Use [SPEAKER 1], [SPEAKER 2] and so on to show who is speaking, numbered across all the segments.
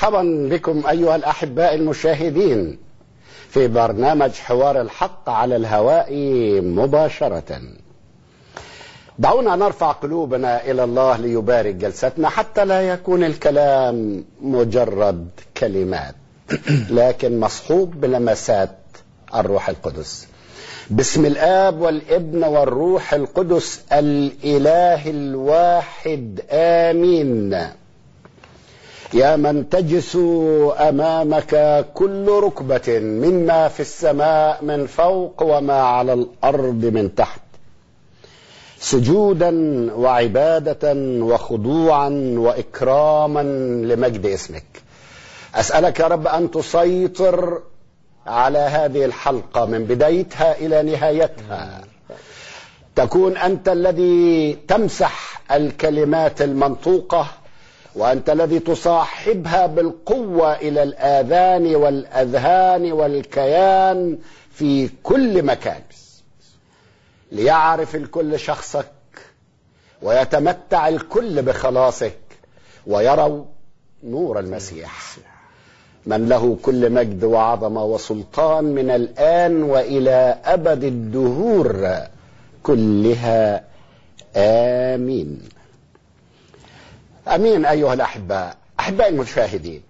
[SPEAKER 1] مرحبا بكم أيها الأحباء المشاهدين في برنامج حوار الحق على الهواء مباشرة. دعونا نرفع قلوبنا إلى الله ليبارك جلستنا حتى لا يكون الكلام مجرد كلمات لكن مصحوب بلمسات الروح القدس. بسم الآب والابن والروح القدس الإله الواحد آمين. يا من تجس أمامك كل ركبة مما في السماء من فوق وما على الأرض من تحت، سجودا وعبادة وخضوعا وإكراما لمجد اسمك. أسألك يا رب أن تسيطر على هذه الحلقة من بدايتها إلى نهايتها، تكون أنت الذي تمسح الكلمات المنطوقة، وأنت الذي تصاحبها بالقوة إلى الآذان والأذهان والكيان في كل مكان، ليعرف الكل شخصك ويتمتع الكل بخلاصك ويروا نور المسيح من له كل مجد وعظمة وسلطان من الآن وإلى أبد الدهور كلها آمين. أمين. أيها الأحباء، أحباء المشاهدين،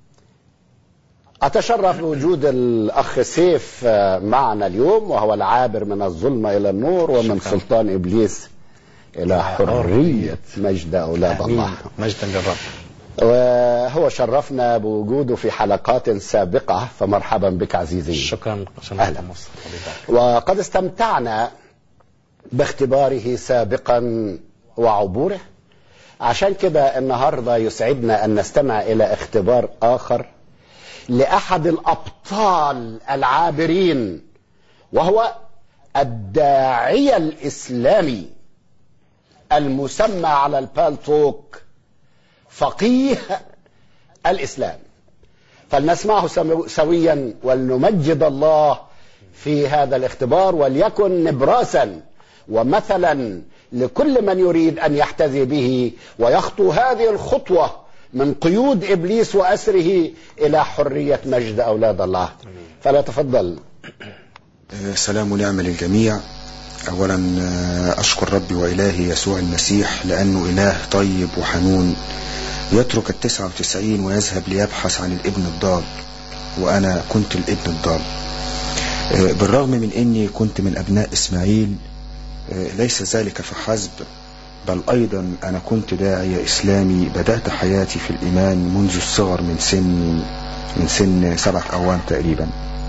[SPEAKER 1] أتشرف بوجود الأخ سيف معنا اليوم، وهو العابر من الظلمة إلى النور ومن سلطان إبليس إلى حرية مجد أولاد الله.
[SPEAKER 2] مجدا للرب.
[SPEAKER 1] وهو شرفنا بوجوده في حلقات سابقة، فمرحبا بك عزيزي.
[SPEAKER 2] شكرا.
[SPEAKER 1] أهلا. وقد استمتعنا باختباره سابقا وعبوره، عشان كده النهاردة يسعدنا أن نستمع إلى اختبار آخر لأحد الأبطال العابرين، وهو الداعية الإسلامي المسمى على البالتوك فقيه الإسلام. فلنسمعه سويا ولنمجد الله في هذا الاختبار، وليكن نبراسا ومثلا لكل من يريد أن يحتذي به ويخطو هذه الخطوة من قيود إبليس وأسره إلى حرية مجد أولاد الله. فلا تفضل.
[SPEAKER 3] سلام ونعم للجميع. أولا أشكر ربي وإلهي يسوع المسيح لأنه إله طيب وحنون، يترك 99 ويذهب ليبحث عن الابن الضال، وأنا كنت الابن الضال. بالرغم من أني كنت من أبناء إسماعيل، ليس ذلك فحسب، بل أيضا أنا كنت داعية إسلامي. بدأت حياتي في الإيمان منذ الصغر، من سن 7 أعوام تقريبا.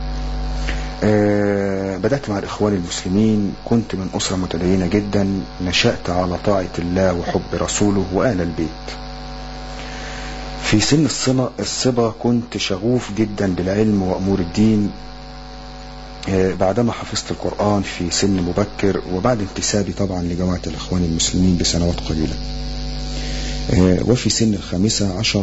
[SPEAKER 3] بدأت مع الإخوان المسلمين. كنت من أسرة متدينة جدا، نشأت على طاعة الله وحب رسوله وآل البيت. في سن الصبا كنت شغوف جدا بالعلم وأمور الدين، بعدما حفظت القرآن في سن مبكر، وبعد انتسابي طبعا لجماعة الإخوان المسلمين بسنوات قليلة. وفي سن 15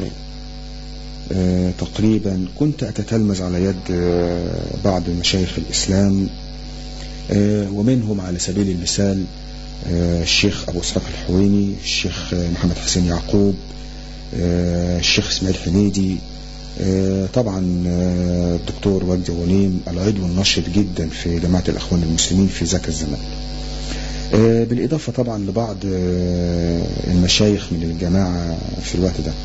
[SPEAKER 3] تقريبا كنت أتتلمذ على يد بعض مشايخ الإسلام، ومنهم على سبيل المثال الشيخ أبو إسحاق الحويني، الشيخ محمد حسين يعقوب، الشيخ إسماعيل حميدي، طبعا الدكتور وجدي غنيم العضو النشط جدا في جماعة الأخوان المسلمين في ذاك الزمان، بالإضافة طبعا لبعض المشايخ من الجماعة في الوقت ده.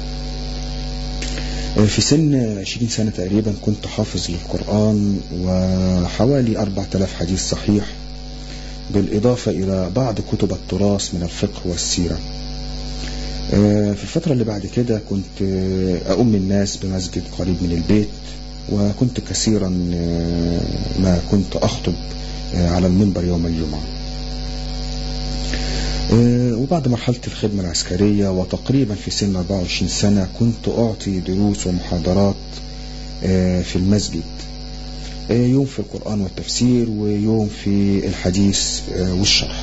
[SPEAKER 3] في سن 20 سنة تقريبا كنت حافظ للقرآن وحوالي 4000 حديث صحيح، بالإضافة إلى بعض كتب التراث من الفقه والسيرة. في الفترة اللي بعد كده كنت أؤم الناس بمسجد قريب من البيت، وكنت كثيرا ما كنت أخطب على المنبر يوم الجمعة. وبعد مرحلة الخدمة العسكرية وتقريبا في سن 24 سنة كنت أعطي دروس ومحاضرات في المسجد، يوم في القرآن والتفسير ويوم في الحديث والشرح.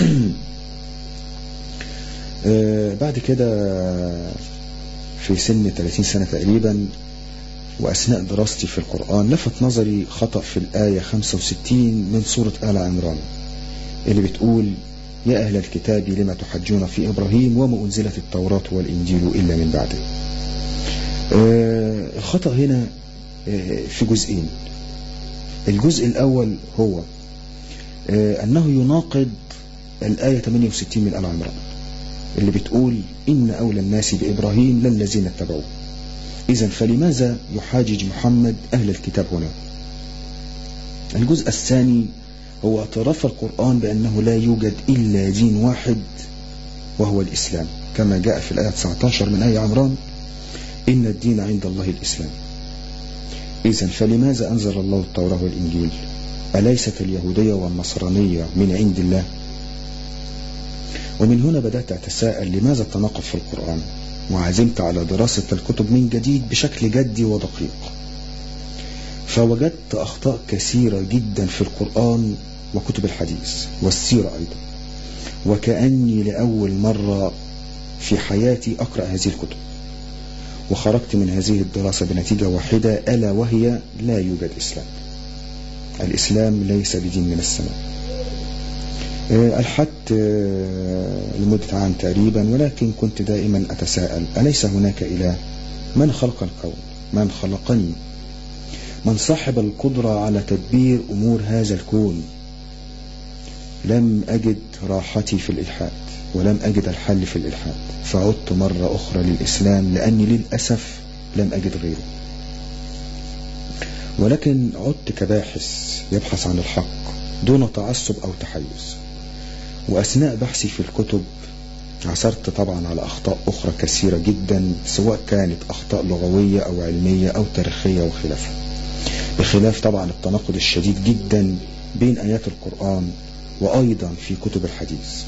[SPEAKER 3] بعد كده في سن 30 سنة تقريبا وأثناء دراستي في القرآن لفت نظري خطأ في الآية 65 من سورة آل عمران اللي بتقول: يا أهل الكتاب لما تحجون في إبراهيم وما أنزلت التوراة والإنجيل إلا من بعده. الخطأ هنا في جزئين. الجزء الأول هو أنه يناقض الآية 68 من آل عمران اللي بتقول إن أولى الناس بإبراهيم للذين اتبعوه. إذن فلماذا يحاجج محمد أهل الكتاب هنا؟ الجزء الثاني هو اعتراف القرآن بأنه لا يوجد إلا دين واحد وهو الإسلام، كما جاء في الآية 19 من آل عمران إن الدين عند الله الإسلام. إذن فلماذا أنزل الله التوراة والإنجيل؟ أليست اليهودية والنصرانية من عند الله؟ ومن هنا بدأت أتساءل لماذا التناقض في القرآن، وعزمت على دراسة الكتب من جديد بشكل جدي ودقيق، فوجدت أخطاء كثيرة جدا في القرآن وكتب الحديث والسيرة أيضا، وكأني لأول مرة في حياتي أقرأ هذه الكتب، وخرجت من هذه الدراسة بنتيجة واحدة، ألا وهي لا يوجد إسلام. الإسلام ليس بدين من السماء. ألحقت لمدة عام تقريبا، ولكن كنت دائما أتساءل أليس هناك إله؟ من خلق الكون؟ من خلقني؟ من صاحب القدرة على تدبير أمور هذا الكون؟ لم أجد راحتي في الإلحاد، ولم أجد الحل في الإلحاد، فعدت مرة أخرى للإسلام لأني للأسف لم أجد غيره. ولكن عدت كباحث يبحث عن الحق دون تعصب أو تحيز، وأثناء بحثي في الكتب عثرت طبعا على أخطاء أخرى كثيرة جدا، سواء كانت أخطاء لغوية أو علمية أو تاريخية وخلافها، بخلاف طبعا التناقض الشديد جدا بين آيات القرآن وأيضا في كتب الحديث.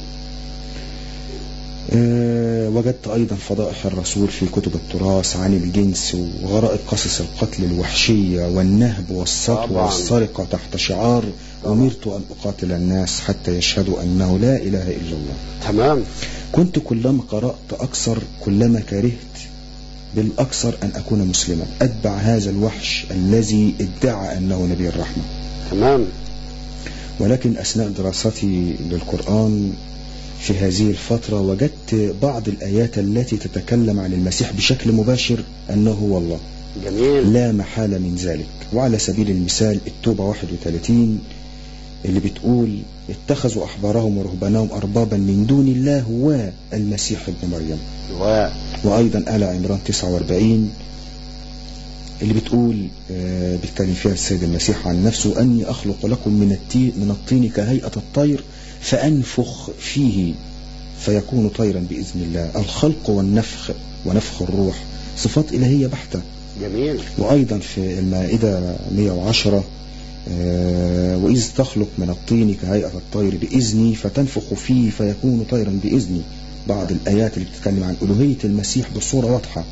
[SPEAKER 3] وجدت أيضا فضائح الرسول في كتب التراث عن الجنس وغرائب قصص القتل الوحشية والنهب والسطو والسرقة تحت شعار أمرت أن أقاتل الناس حتى يشهدوا أنه لا إله إلا الله.
[SPEAKER 1] تمام.
[SPEAKER 3] كنت كلما قرأت أكثر كلما كرهت بالأكثر أن أكون مسلما، أتبع هذا الوحش الذي ادعى أنه نبي الرحمة.
[SPEAKER 1] تمام.
[SPEAKER 3] ولكن أثناء دراستي للقرآن في هذه الفترة وجدت بعض الآيات التي تتكلم عن المسيح بشكل مباشر أنه هو الله.
[SPEAKER 1] جميل.
[SPEAKER 3] لا محالة من ذلك. وعلى سبيل المثال التوبة 31 اللي بتقول اتخذوا أحبارهم ورهبانهم أربابا من دون الله والمسيح ابن مريم. وأيضا آل عمران 49 اللي بتقول بتكلم فيها السيد المسيح عن نفسه أني أخلق لكم من الطين كهيئة الطير فأنفخ فيه فيكون طيرا بإذن الله. الخلق والنفخ ونفخ الروح صفات إلهية بحتة.
[SPEAKER 1] جميل.
[SPEAKER 3] وأيضا في المائدة 110 وإذ تخلق من الطين كهيئة الطير بإذني فتنفخ فيه فيكون طيرا بإذني. بعض الآيات اللي بتتكلم عن ألوهية المسيح بصورة واضحة.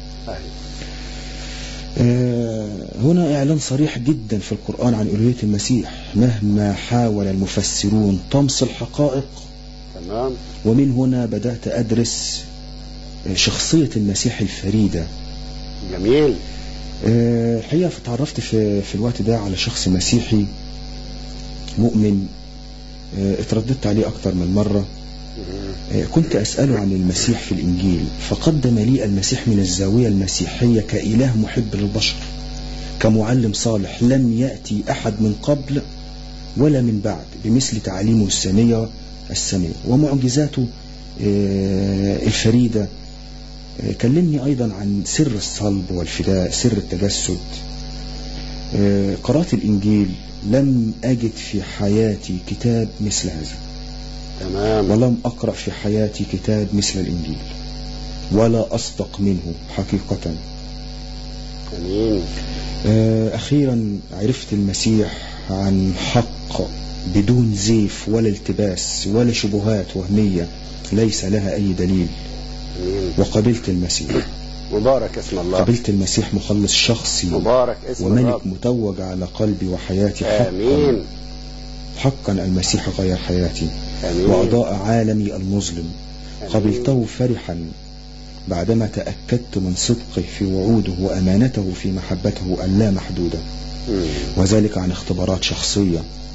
[SPEAKER 3] هنا إعلان صريح جدا في القرآن عن ألوهية المسيح مهما حاول المفسرون طمس الحقائق.
[SPEAKER 1] تمام.
[SPEAKER 3] ومن هنا بدأت أدرس شخصية المسيح الفريدة.
[SPEAKER 1] جميل.
[SPEAKER 3] الحقيقة تعرفت في الوقت ده على شخص مسيحي مؤمن، اترددت عليه أكتر من مرة. كنت أسأله عن المسيح في الإنجيل، فقدم لي المسيح من الزاوية المسيحية كإله محب للبشر، كمعلم صالح لم يأتي أحد من قبل ولا من بعد بمثل تعاليمه السامية ومعجزاته الفريدة. كلمني أيضا عن سر الصلب والفداء، سر التجسد. قرأت الإنجيل لم أجد في حياتي كتاب مثل هذا.
[SPEAKER 1] تمام.
[SPEAKER 3] ولم أقرأ في حياتي كتاب مثل الإنجيل ولا أصدق منه حقيقة.
[SPEAKER 1] أمين.
[SPEAKER 3] أخيرا عرفت المسيح عن حق بدون زيف ولا التباس ولا شبهات وهمية ليس لها أي دليل.
[SPEAKER 1] أمين.
[SPEAKER 3] وقبلت المسيح.
[SPEAKER 1] مبارك اسم الله.
[SPEAKER 3] قبلت المسيح مخلص شخصي.
[SPEAKER 1] مبارك اسم
[SPEAKER 3] وملك
[SPEAKER 1] الله.
[SPEAKER 3] متوج على قلبي وحياتي. حقا
[SPEAKER 1] آمين.
[SPEAKER 3] حقا المسيح غير حياتي.
[SPEAKER 1] آمين.
[SPEAKER 3] وأضاء عالمي المظلم. قبلته فرحا بعدما تأكدت من صدقه في وعوده وأمانته في محبته اللا محدودة، وذلك عن اختبارات شخصية.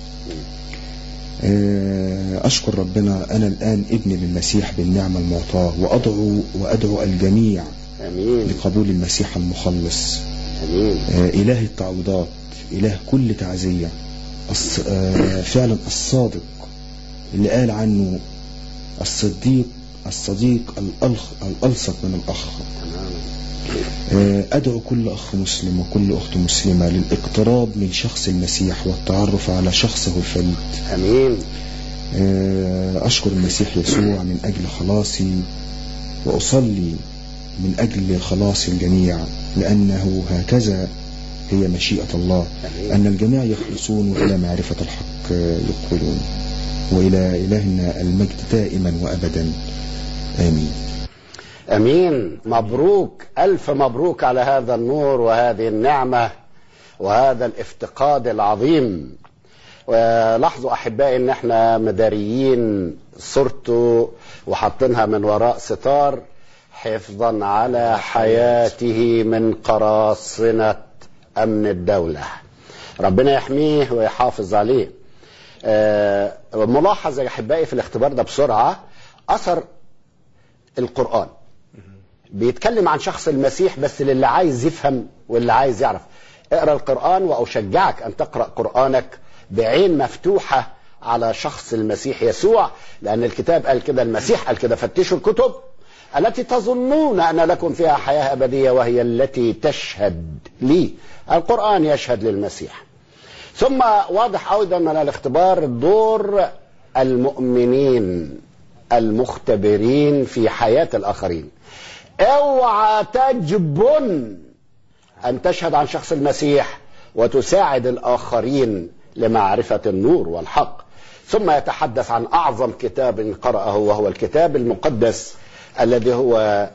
[SPEAKER 3] أشكر ربنا أنا الآن ابن للمسيح بالنعمة المعطاة، وأدعو الجميع
[SPEAKER 1] امين.
[SPEAKER 3] لقبول المسيح المخلص.
[SPEAKER 1] امين.
[SPEAKER 3] اله التعويضات، اله كل تعزية، فعلا الصادق اللي قال عنه الصديق الألصق من الأخ. أدعو كل أخ مسلم وكل أخت مسلمة للاقتراب من شخص المسيح والتعرف على شخصه الفريد.
[SPEAKER 1] امين.
[SPEAKER 3] أشكر المسيح يسوع من أجل خلاصي، وأصلي من أجل خلاص الجميع، لأنه هكذا هي مشيئة الله.
[SPEAKER 1] أمين.
[SPEAKER 3] أن الجميع يخلصون وإلى معرفة الحق يقبلون. وإلى إلهنا المجد دائما وأبدا. آمين.
[SPEAKER 1] امين. مبروك، الف مبروك على هذا النور وهذه النعمة وهذا الافتقاد العظيم. ولاحظوا احبائي ان احنا مداريين صورته وحاطينها من وراء ستار حفظا على حياته من قراصنة امن الدولة. ربنا يحميه ويحافظ عليه. ملاحظة يا احبائي في الاختبار ده بسرعة، اثر القرآن بيتكلم عن شخص المسيح بس للي عايز يفهم واللي عايز يعرف. اقرأ القرآن، وأشجعك أن تقرأ قرآنك بعين مفتوحة على شخص المسيح يسوع، لأن الكتاب قال كده، المسيح قال كده: فتشوا الكتب التي تظنون أن لكم فيها حياة أبدية وهي التي تشهد لي. القرآن يشهد للمسيح. ثم واضح أيضا من الاختبار دور المؤمنين المختبرين في حياة الآخرين. اوعى تجبن أن تشهد عن شخص المسيح وتساعد الآخرين لمعرفة النور والحق. ثم يتحدث عن أعظم كتاب قرأه، وهو الكتاب المقدس الذي هو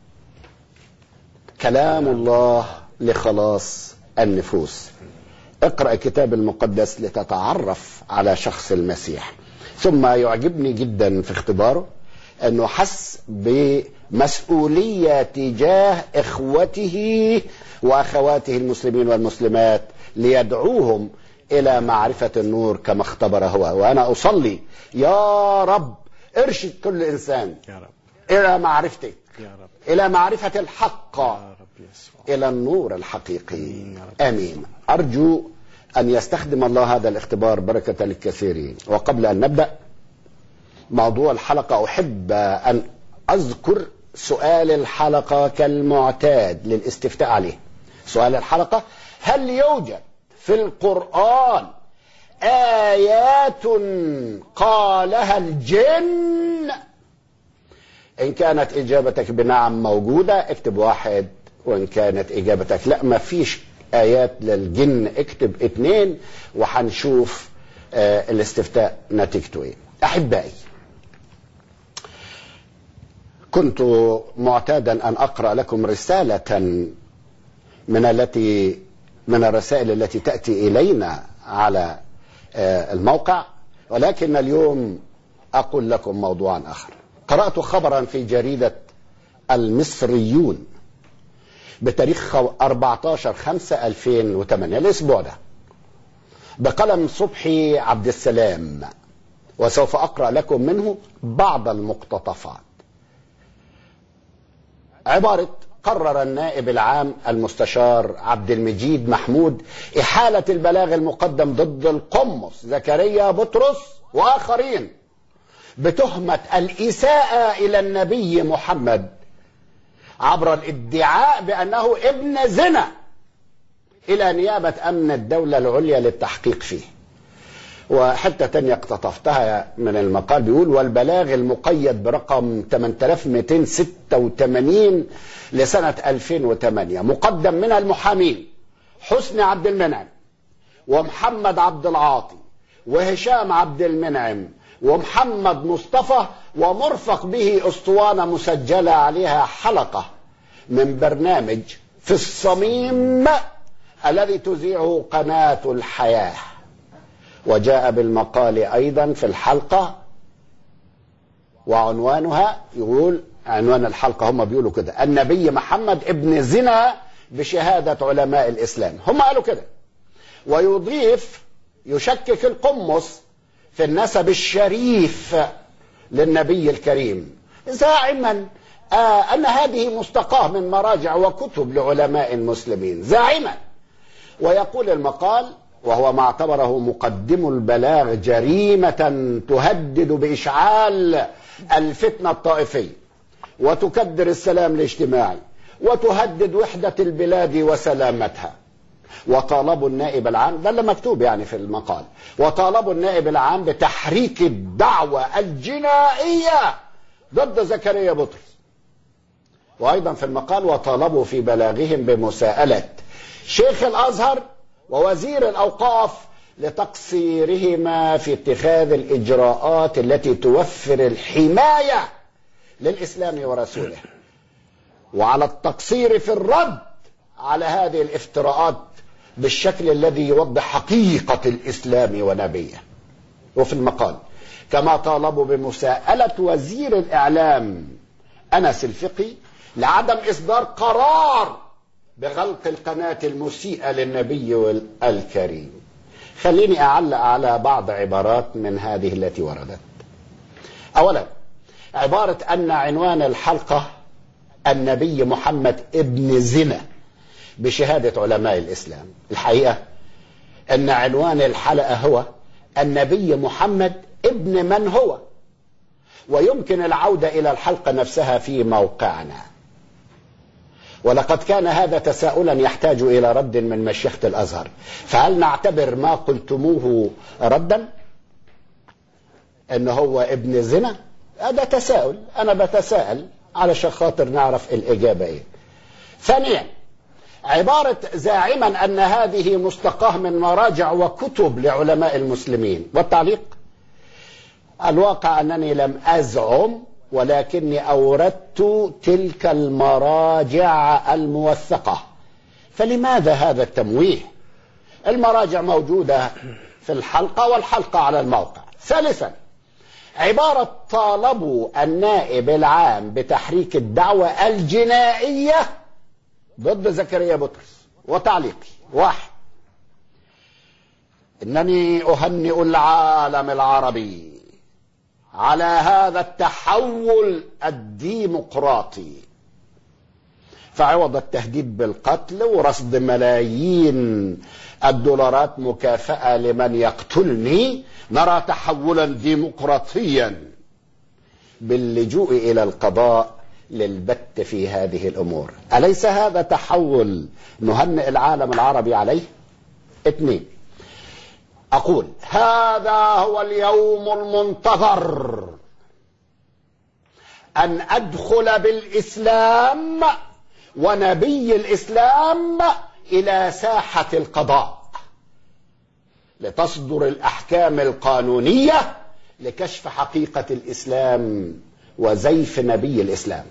[SPEAKER 1] كلام الله لخلاص النفوس. اقرأ الكتاب المقدس لتتعرف على شخص المسيح. ثم يعجبني جدا في اختباره أنه حس بمسؤولية تجاه إخوته وأخواته المسلمين والمسلمات ليدعوهم إلى معرفة النور كما اختبر هو. وأنا أصلي يا رب ارشد كل إنسان
[SPEAKER 2] يا رب
[SPEAKER 1] إلى معرفتك،
[SPEAKER 2] يا رب
[SPEAKER 1] إلى معرفة الحق،
[SPEAKER 2] يا رب يسوع.
[SPEAKER 1] إلى النور الحقيقي. آمين. أرجو أن يستخدم الله هذا الاختبار بركة للكثيرين. وقبل أن نبدأ موضوع الحلقة، أحب أن أذكر سؤال الحلقة كالمعتاد للاستفتاء عليه. سؤال الحلقة: هل يوجد في القرآن آيات قالها الجن؟ إن كانت إجابتك بنعم موجودة اكتب 1، وإن كانت إجابتك لا ما فيش آيات للجن اكتب 2، وحنشوف الاستفتاء نتيجته ايه. أحبائي، كنت معتادا أن أقرأ لكم رسالة من الرسائل التي تأتي إلينا على الموقع، ولكن اليوم أقول لكم موضوعا آخر. قرأت خبرا في جريدة المصريون بتاريخ 14/5/2008 الأسبوع ده بقلم صبحي عبد السلام، وسوف أقرأ لكم منه بعض المقتطفات. عبارة: قرر النائب العام المستشار عبد المجيد محمود إحالة البلاغ المقدم ضد القمص زكريا بطرس وآخرين بتهمة الإساءة إلى النبي محمد عبر الادعاء بأنه ابن زنا إلى نيابة أمن الدولة العليا للتحقيق فيه. وحتى تانية اقتطفتها من المقال بيقول: والبلاغ المقيد برقم 8286 لسنة 2008 مقدم من المحامين حسني عبد المنعم ومحمد عبد العاطي وهشام عبد المنعم ومحمد مصطفى، ومرفق به أسطوانة مسجلة عليها حلقة من برنامج في الصميم الذي تذيعه قناة الحياة. وجاء بالمقال أيضا في الحلقة وعنوانها يقول، عنوان الحلقة هم بيقولوا كده: النبي محمد ابن زنا بشهادة علماء الإسلام. هم قالوا كده. ويضيف: يشكك القمص في النسب الشريف للنبي الكريم، زاعما أن هذه مستقاة من مراجع وكتب لعلماء المسلمين زاعما، ويقول المقال وهو ما اعتبره مقدم البلاغ جريمة تهدد بإشعال الفتنة الطائفية وتكدر السلام الاجتماعي وتهدد وحدة البلاد وسلامتها. وطالبوا النائب العام، ده اللي مكتوب يعني في المقال، وطالبوا النائب العام بتحريك الدعوة الجنائية ضد زكريا بطرس. وأيضا في المقال وطالبوا في بلاغهم بمساءلة شيخ الأزهر ووزير الأوقاف لتقصيرهما في اتخاذ الإجراءات التي توفر الحماية للإسلام ورسوله، وعلى التقصير في الرد على هذه الافتراءات بالشكل الذي يوضح حقيقة الإسلام ونبيه. وفي المقال كما طالبوا بمساءلة وزير الإعلام أنس الفقي لعدم إصدار قرار بغلق القناة المسيئة للنبي الكريم. خليني أعلق على بعض عبارات من هذه التي وردت. أولا، عبارة أن عنوان الحلقة النبي محمد ابن زنا بشهادة علماء الإسلام. الحقيقة أن عنوان الحلقة هو النبي محمد ابن من هو، ويمكن العودة إلى الحلقة نفسها في موقعنا. ولقد كان هذا تساؤلا يحتاج إلى رد من مشيخة الأزهر، فهل نعتبر ما قلتموه ردا أنه هو ابن زنا؟ هذا تساؤل، أنا بتساءل علشان خاطر نعرف الإجابة إيه. ثانيا، عبارة زاعما أن هذه مستقاة من مراجع وكتب لعلماء المسلمين، والتعليق: الواقع أنني لم أزعم، ولكني أوردت تلك المراجع الموثقة. فلماذا هذا التمويه؟ المراجع موجودة في الحلقة والحلقة على الموقع. ثالثا، عبارة طالبوا النائب العام بتحريك الدعوة الجنائية ضد زكريا بطرس، وتعليقي: واحد، إنني أهنئ العالم العربي على هذا التحول الديمقراطي، فعوض التهديد بالقتل ورصد ملايين الدولارات مكافأة لمن يقتلني، نرى تحولا ديمقراطيا باللجوء إلى القضاء للبت في هذه الأمور. أليس هذا تحول نهنئ العالم العربي عليه؟ اثنين، أقول هذا هو اليوم المنتظر، أن أدخل بالإسلام ونبي الإسلام إلى ساحة القضاء لتصدر الأحكام القانونية لكشف حقيقة الإسلام وزيف نبي الإسلام،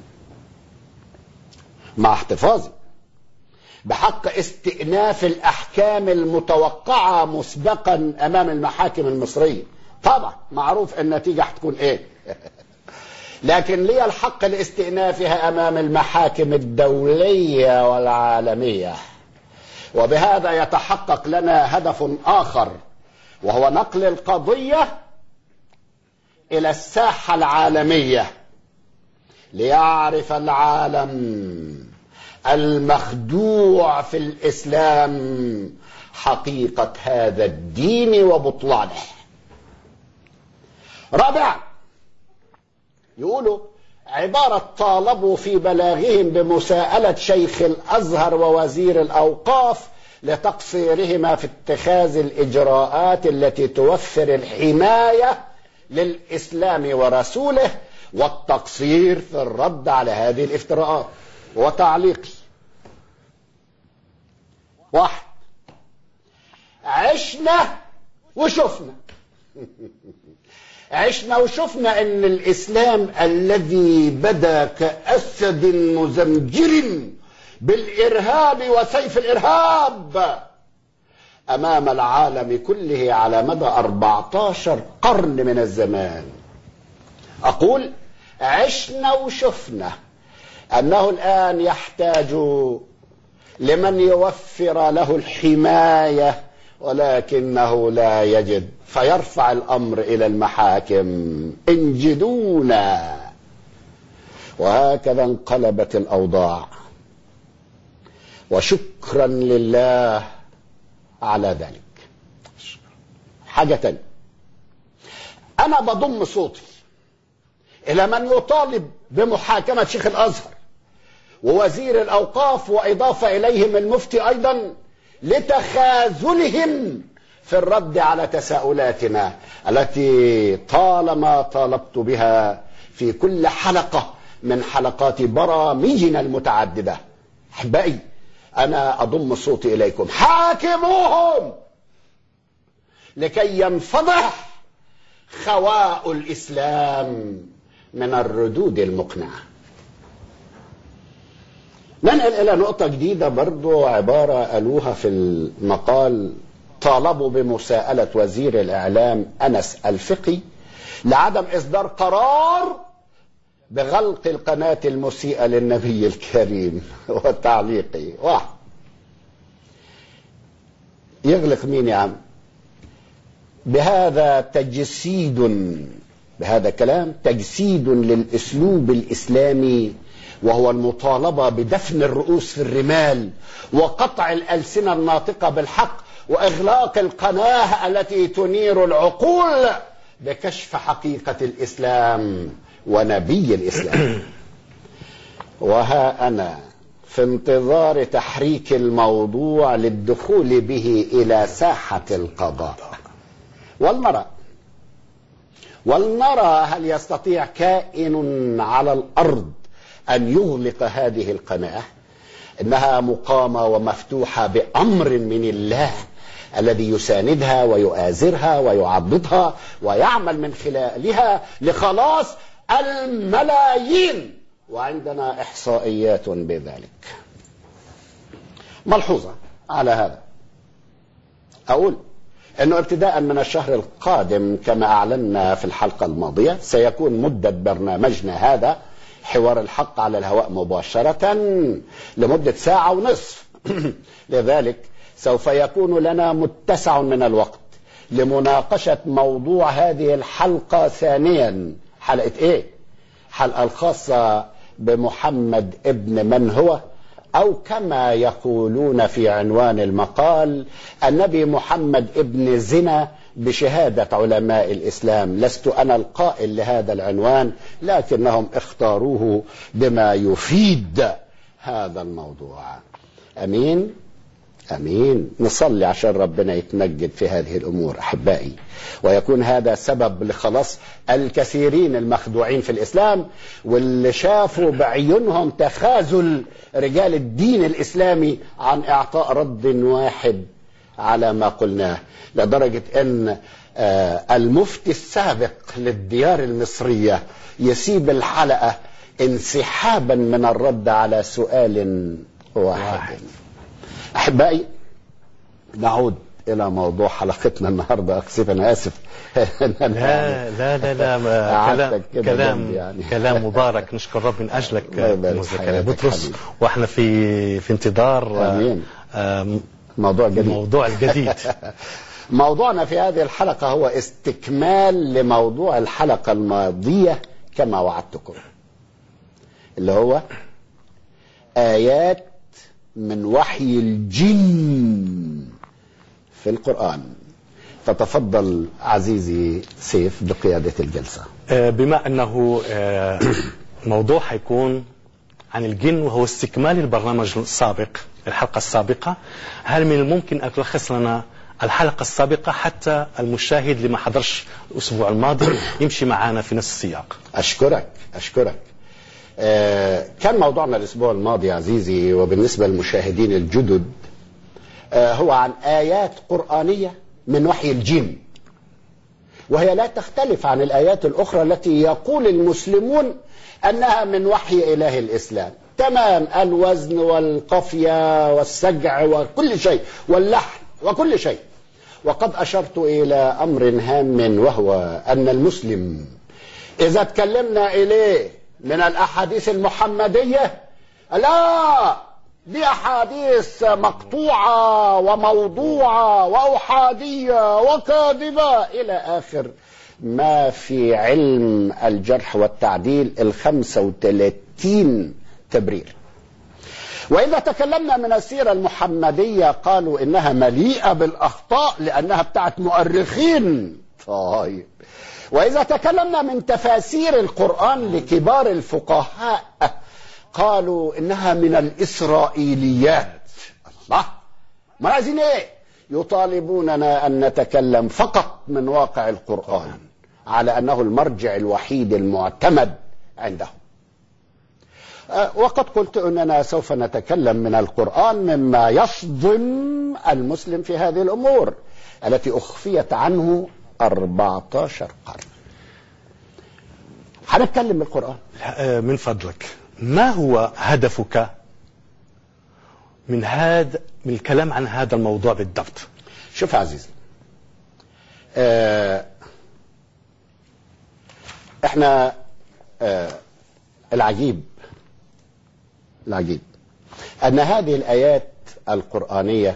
[SPEAKER 1] مع احتفاظي بحق استئناف الأحكام المتوقعة مسبقا أمام المحاكم المصرية. طبعا معروف النتيجة هتكون إيه لكن لي الحق لاستئنافها أمام المحاكم الدولية والعالمية. وبهذا يتحقق لنا هدف آخر، وهو نقل القضية إلى الساحة العالمية ليعرف العالم المخدوع في الإسلام حقيقة هذا الدين وبطلانه. رابعا، يقولوا عبارة طالبوا في بلاغهم بمساءلة شيخ الأزهر ووزير الأوقاف لتقصيرهما في اتخاذ الإجراءات التي توفر الحماية للإسلام ورسوله والتقصير في الرد على هذه الافتراءات. وتعليقي: واحد، عشنا وشفنا عشنا وشفنا ان الاسلام الذي بدا كاسد مزمجر بالارهاب وسيف الارهاب امام العالم كله على مدى 14 قرن من الزمان. اقول عشنا وشفنا انه الان يحتاج لمن يوفر له الحماية، ولكنه لا يجد، فيرفع الأمر إلى المحاكم: انجدونا. وهكذا انقلبت الأوضاع، وشكرا لله على ذلك. حاجة تانية، أنا بضم صوتي إلى من يطالب بمحاكمة شيخ الأزهر ووزير الأوقاف، وإضافة إليهم المفتي أيضا، لتخاذلهم في الرد على تساؤلاتنا التي طالما طالبت بها في كل حلقة من حلقات برامجنا المتعددة. أحبائي، أنا أضم صوتي إليكم، حاكموهم لكي ينفضح خواء الإسلام من الردود المقنعة. ننقل إلى نقطة جديدة برضو، عبارة قالوها في المقال، طالبوا بمساءلة وزير الإعلام أنس الفقي لعدم إصدار قرار بغلق القناة المسيئة للنبي الكريم. وتعليقي واحد، يغلق مين يا عم؟ بهذا تجسيد، بهذا كلام تجسيد للأسلوب الإسلامي، وهو المطالبة بدفن الرؤوس في الرمال وقطع الألسنة الناطقة بالحق وإغلاق القناة التي تنير العقول بكشف حقيقة الإسلام ونبي الإسلام. وها أنا في انتظار تحريك الموضوع للدخول به إلى ساحة القضاء، ولنرى هل يستطيع كائن على الأرض أن يغلق هذه القناة. إنها مقامة ومفتوحة بأمر من الله الذي يساندها ويؤازرها ويعضدها ويعمل من خلالها لخلاص الملايين، وعندنا إحصائيات بذلك. ملحوظة على هذا، أقول أنه ابتداء من الشهر القادم كما أعلنا في الحلقة الماضية سيكون مدة برنامجنا هذا حوار الحق على الهواء مباشرة لمدة 1.5 ساعة. لذلك سوف يكون لنا متسع من الوقت لمناقشة موضوع هذه الحلقة. ثانيا، حلقة ايه؟ حلقة الخاصة بمحمد ابن من هو، أو كما يقولون في عنوان المقال النبي محمد ابن زنا بشهادة علماء الإسلام. لست أنا القائل لهذا العنوان، لكنهم اختاروه بما يفيد هذا الموضوع. أمين أمين. نصلي عشان ربنا يتمجد في هذه الأمور أحبائي، ويكون هذا سبب لخلاص الكثيرين المخدوعين في الإسلام واللي شافوا بعيونهم تخاذل رجال الدين الإسلامي عن إعطاء رد واحد على ما قلناه، لدرجة أن المفتي السابق للديار المصرية يسيب الحلقة انسحابا من الرد على سؤال واحد. أحبائي، نعود إلى موضوع حلقتنا النهاردة. أنا آسف.
[SPEAKER 2] لا كلام مبارك، نشكر رب من أجلك بطرس، وإحنا في انتظار موضوع جديد.
[SPEAKER 1] موضوعنا في هذه الحلقة هو استكمال لموضوع الحلقة الماضية كما وعدتكم، اللي هو آيات من وحي الجن في القرآن. فتفضل عزيزي سيف بقيادة الجلسة.
[SPEAKER 2] بما أنه موضوع حيكون عن الجن وهو استكمال البرنامج السابق، الحلقة السابقة، هل من الممكن أن تلخص لنا الحلقة السابقة حتى المشاهد اللي ما حضرش الأسبوع الماضي يمشي معنا في نفس السياق؟
[SPEAKER 1] أشكرك. كان موضوعنا الأسبوع الماضي عزيزي، وبالنسبة للمشاهدين الجدد هو عن آيات قرآنية من وحي الجن، وهي لا تختلف عن الآيات الأخرى التي يقول المسلمون أنها من وحي إله الإسلام. تمام، الوزن والقافية والسجع وكل شيء واللحن وكل شيء. وقد أشرت إلى أمر هام، وهو أن المسلم إذا تكلمنا إليه من الأحاديث المحمدية، لا، دي أحاديث مقطوعة وموضوعة وأحادية وكاذبة إلى آخر ما في علم الجرح والتعديل 35 تبرير. وإذا تكلمنا من السيرة المحمدية قالوا إنها مليئة بالأخطاء لأنها بتاعت مؤرخين. طيب، وإذا تكلمنا من تفاسير القرآن لكبار الفقهاء قالوا إنها من الإسرائيليات. الله، ما عايزين إيه؟ يطالبوننا أن نتكلم فقط من واقع القرآن على أنه المرجع الوحيد المعتمد عندهم. وقد قلت أننا سوف نتكلم من القرآن مما يصدم المسلم في هذه الأمور التي أخفيت عنه 14 قرن. هنتكلم بالقرآن.
[SPEAKER 2] من فضلك، ما هو هدفك من الكلام عن هذا الموضوع بالضبط؟
[SPEAKER 1] شوف عزيزي، احنا العجيب أن هذه الآيات القرآنية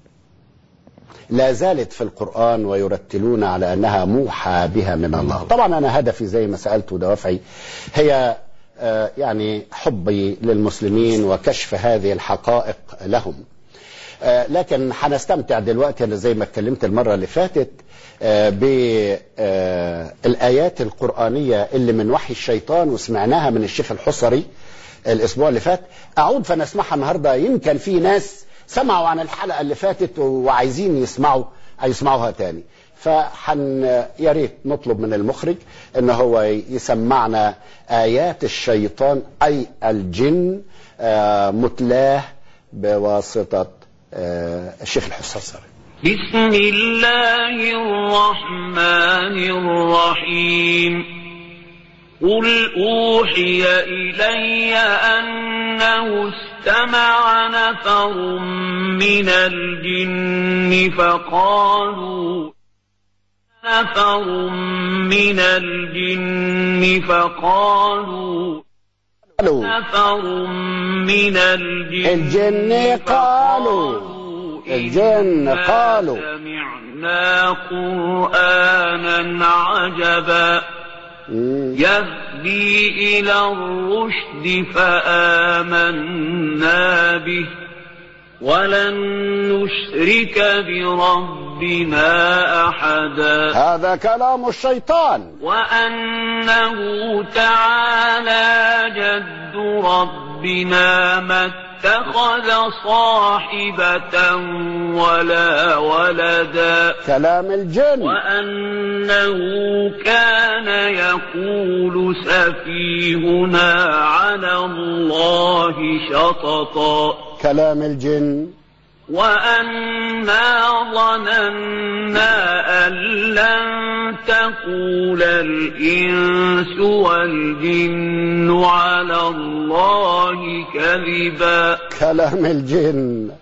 [SPEAKER 1] لا زالت في القرآن ويرتلون على أنها موحى بها من الله. طبعا أنا هدفي زي ما سألت ودوافعي هي يعني حبي للمسلمين وكشف هذه الحقائق لهم، لكن هنستمتع دلوقتي أنا زي ما اتكلمت المرة اللي فاتت بالآيات القرآنية اللي من وحي الشيطان وسمعناها من الشيخ الحصري الأسبوع اللي فات. أعود فنسمعها النهاردة، يمكن في ناس سمعوا عن الحلقة اللي فاتت وعايزين يسمعوها تاني. يا ريت نطلب من المخرج ان هو يسمعنا آيات الشيطان أي الجن متلاه بواسطة الشيخ الحصري.
[SPEAKER 4] بسم الله الرحمن الرحيم. قل أوحي إلي أنه استمع نفر من الجن فقالوا
[SPEAKER 1] الجن قالوا
[SPEAKER 4] سمعنا قرآنا عجبا يهدي إلى الرشد فآمنا به ولن نشرك بربنا أحدا.
[SPEAKER 1] هذا كلام الشيطان.
[SPEAKER 4] وأنه تعالى جد ربنا ما اتخذ صاحبة ولا ولدا.
[SPEAKER 1] كلام الجن.
[SPEAKER 4] وأنه كان يقول سفيهنا على الله شططا.
[SPEAKER 1] كلام الجن.
[SPEAKER 4] وأنا ظننا أن لن تقول الإنس والجن على الله كذبا.
[SPEAKER 1] كلام الجن.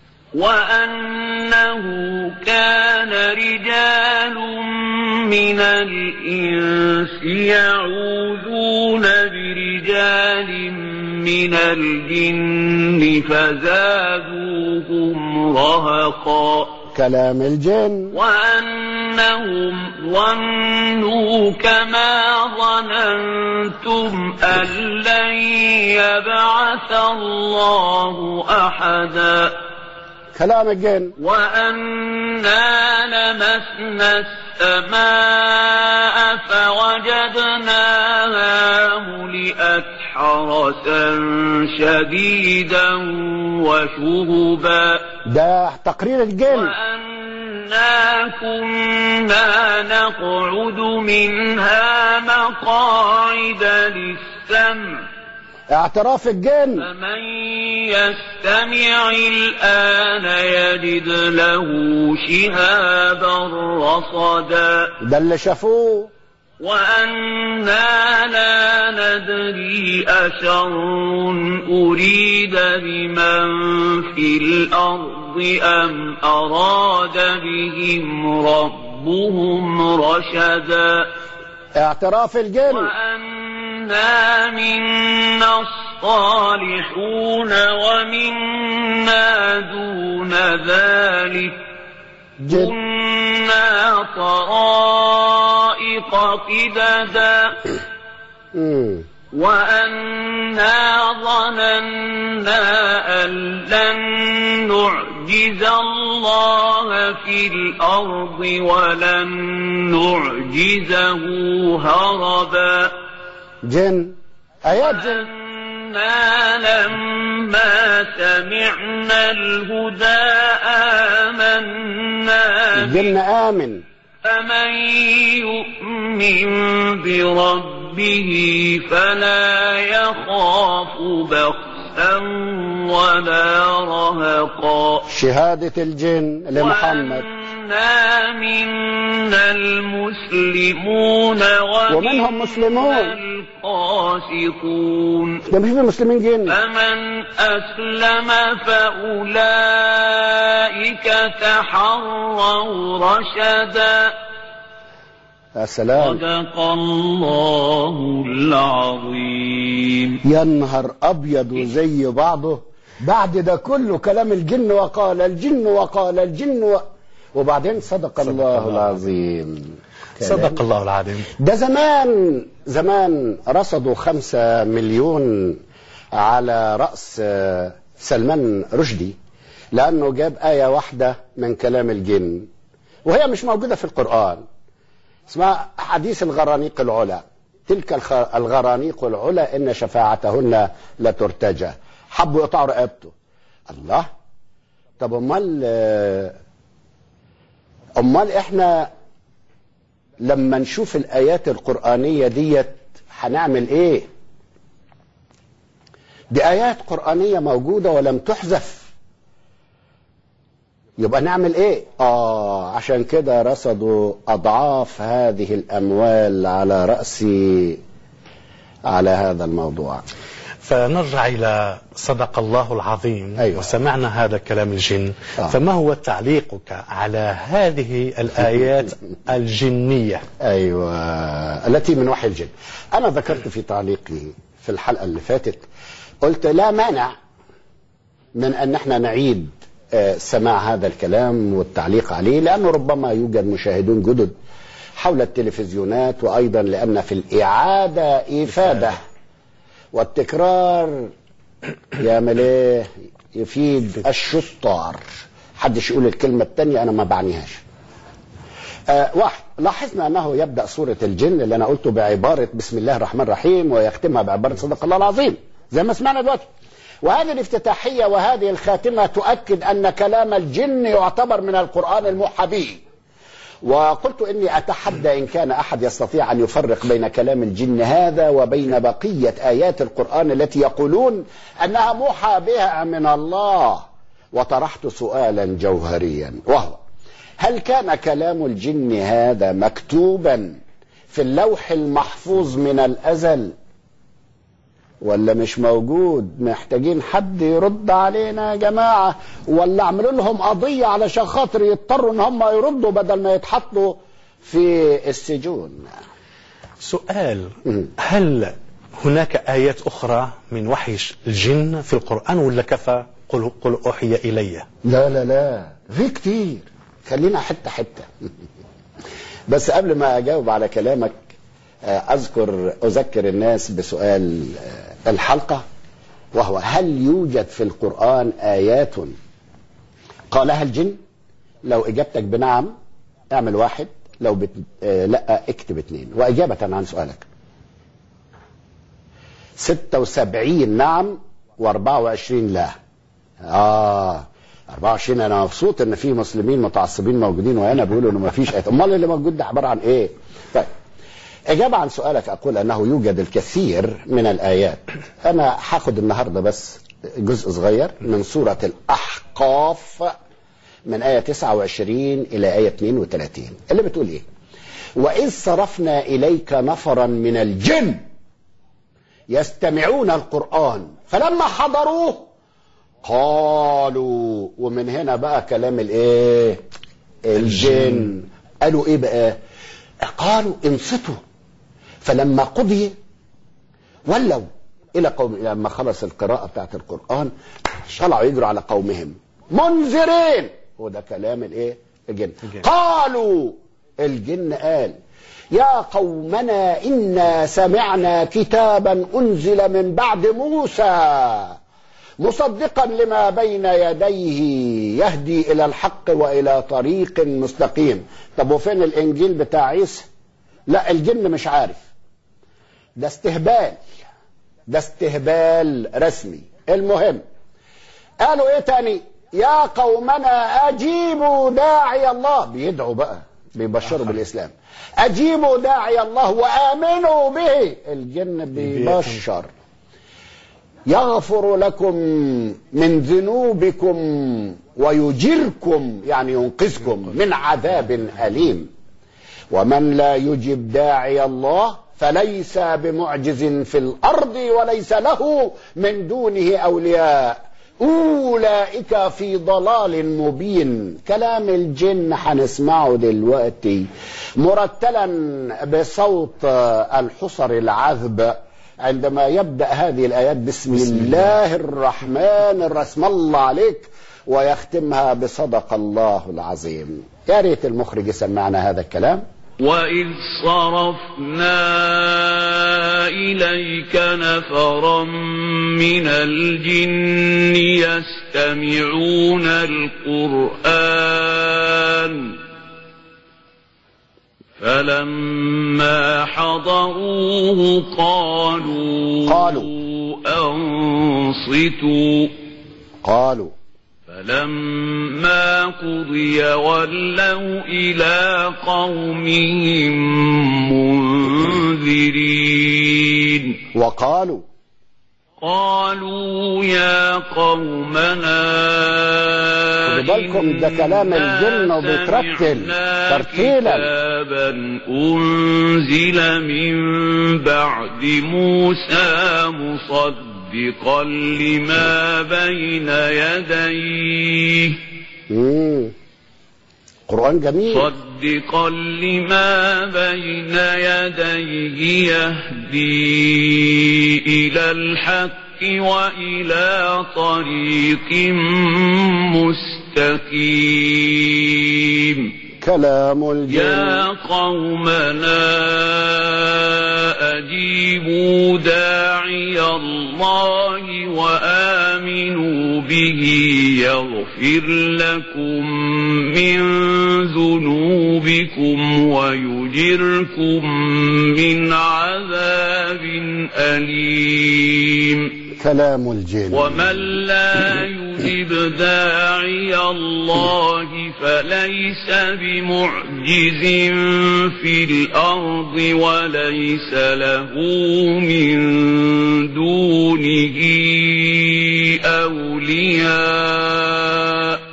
[SPEAKER 4] وأنه كان رجال من الإنس يعوذون برجال من الجن فزادوهم رهقا.
[SPEAKER 1] كلام الجن.
[SPEAKER 4] وأنهم ظنوا كما ظننتم أن لن يبعث الله أحدا.
[SPEAKER 1] كلام الجن.
[SPEAKER 4] وأنا لمسنا السماء فوجدناها ملئت حرسا شديدا وشهبا.
[SPEAKER 1] ده تقرير الجن.
[SPEAKER 4] وأنا كنا نقعد منها مقاعد للسمع.
[SPEAKER 1] اعتراف الجن.
[SPEAKER 4] فمن يستمع الآن يجد له شهابا رصدا.
[SPEAKER 1] ده اللي شافوه.
[SPEAKER 4] وأنا لا ندري أشر أريد بمن في الأرض أم أراد بهم ربهم رشدا.
[SPEAKER 1] اعتراف الجن.
[SPEAKER 4] وأنا منا الصالحون ومنا دون ذلك كنا طرائق قددا وأنا ظننا أن لن نعجز الله في الأرض ولن نعجزه هربا.
[SPEAKER 1] جن آيات جن.
[SPEAKER 4] لما سمعنا الهدى آمنا
[SPEAKER 1] الجن آمن
[SPEAKER 4] فمن يؤمن بربه فلا يخاف بخسا ولا رهقا.
[SPEAKER 1] شهادة الجن لمحمد.
[SPEAKER 4] وأنا منا المسلمون
[SPEAKER 1] ومنهم مسلمون
[SPEAKER 4] القاسطون.
[SPEAKER 1] ده مش المسلمين جن.
[SPEAKER 4] فمن أسلم فأولئك تحروا رشدا.
[SPEAKER 1] يا سلام.
[SPEAKER 4] صدق الله العظيم.
[SPEAKER 1] يا نهار أبيض وزي بعضه. بعد ده كله كلام الجن وقال الجن وقال الجن وبعدين صدق الله العظيم.
[SPEAKER 2] صدق الله العظيم.
[SPEAKER 1] ده زمان رصدوا 5 مليون على رأس سلمان رشدي لأنه جاب آية واحدة من كلام الجن وهي مش موجودة في القرآن، اسمها حديث الغرانيق العلا. تلك الغرانيق العلا إن شفاعتهن لترتجى. حبوا يقطعوا رقبته. الله. طب أمال إحنا لما نشوف الآيات القرآنية ديت هنعمل إيه؟ دي آيات قرآنية موجودة ولم تحذف. يبقى نعمل إيه؟ عشان كده رصدوا أضعاف هذه الأموال على رأسي على هذا الموضوع.
[SPEAKER 2] فنرجع إلى صدق الله العظيم.
[SPEAKER 1] أيوة.
[SPEAKER 2] وسمعنا هذا كلام الجن. فما هو تعليقك على هذه الآيات الجنية؟
[SPEAKER 1] أيوة التي من وحي الجن. أنا ذكرت في تعليقي في الحلقة اللي فاتت قلت لا مانع من أن احنا نعيد سماع هذا الكلام والتعليق عليه، لأنه ربما يوجد مشاهدون جدد حول التلفزيونات، وأيضا لأن في الإعادة إفادة والتكرار يعمل ايه؟ يفيد الشطار. حدش يقول الكلمة التانية أنا ما بعنيهاش. واحد، لاحظنا أنه يبدأ سورة الجن اللي أنا قلته بعبارة بسم الله الرحمن الرحيم ويختمها بعبارة صدق الله العظيم زي ما سمعنا دلوقتي. وهذه الافتتاحية وهذه الخاتمة تؤكد أن كلام الجن يعتبر من القرآن الموحى به. وقلت إني أتحدى إن كان أحد يستطيع أن يفرق بين كلام الجن هذا وبين بقية آيات القرآن التي يقولون أنها موحى بها من الله. وطرحت سؤالا جوهريا وهو: هل كان كلام الجن هذا مكتوبا في اللوح المحفوظ من الأزل ولا مش موجود؟ محتاجين حد يرد علينا يا جماعة، ولا اعملوا لهم قضية علشان خاطر يضطروا ان هم يردوا بدل ما يتحطوا في السجون.
[SPEAKER 2] سؤال: هل هناك آيات أخرى من وحي الجن في القرآن ولا كفى قل أوحي إلي؟
[SPEAKER 1] لا في كتير. خلينا حتة حتة. بس قبل ما أجاوب على كلامك أذكر الناس بسؤال الحلقة، وهو: هل يوجد في القرآن آيات قالها الجن؟ لو إجابتك بنعم اعمل 1، لو لا اكتب 2. وإجابة عن سؤالك 76 نعم و24 لا. 24 أنا مبسوط إن في مسلمين متعصبين موجودين وأنا بيقولوا إنه ما فيش آيات. أمال اللي موجود ده عبارة عن إيه؟ طيب، إجابة عن سؤالك أقول أنه يوجد الكثير من الآيات. أنا هاخد النهاردة بس جزء صغير من سورة الأحقاف من آية 29 إلى آية 32 اللي بتقول إيه: وإذ صرفنا إليك نفرا من الجن يستمعون القرآن فلما حضروه قالوا. ومن هنا بقى كلام الإيه؟ الجن. قالوا إيه بقى؟ قالوا انصتوا فلما قضي ولوا إلى قوم. لما خلص القراءة بتاعت القرآن طلعوا يجروا على قومهم منذرين. وده كلام الايه؟ الجن. قالوا الجن قال يا قومنا إنا سمعنا كتابا أنزل من بعد موسى مصدقا لما بين يديه يهدي إلى الحق وإلى طريق مستقيم. طب وفين الإنجيل بتاع عيسى؟ لا، الجن مش عارف. ده استهبال، ده استهبال رسمي. المهم قالوا ايه تاني؟ يا قومنا أجيبوا داعي الله. بيدعوا بقى، بيبشروا بالإسلام. أجيبوا داعي الله وآمنوا به. الجن بيبشر. يغفر لكم من ذنوبكم ويجركم، يعني ينقذكم من عذاب أليم. ومن لا يجب داعي الله فليس بمعجز في الأرض وليس له من دونه أولياء أولئك في ضلال مبين. كلام الجن هنسمعه دلوقتي مرتلا بصوت الحصر العذب عندما يبدأ هذه الآيات بسم الله الرحمن الرحيم، الله عليك، ويختمها بصدق الله العظيم. يا ريت المخرج يسمعنا هذا الكلام.
[SPEAKER 4] وإذ صرفنا إليك نفرا من الجن يستمعون القرآن فلما حضروه قالوا أنصتوا فلما قضي ولوا إلى قومهم منذرين
[SPEAKER 1] وقالوا
[SPEAKER 4] يا قومنا
[SPEAKER 1] خدوا بالكم ده كلام الجن وبيترتل ترتيلا.
[SPEAKER 4] كتابا أنزل من بعد موسى مصدقا لما بين يديه
[SPEAKER 1] قرآن جميل،
[SPEAKER 4] مصدقا لما بين يديه يهدي إلى الحق وإلى طريق مستقيم.
[SPEAKER 1] كلام الجن.
[SPEAKER 4] يا قومنا أجيبوا داعي الله وآمنوا به يغفر لكم من ذنوبكم ويجركم من عذاب أليم.
[SPEAKER 1] كلام الجن.
[SPEAKER 4] ومن لا يجب داعي الله فليس بمعجز في الأرض وليس له من دونه أولياء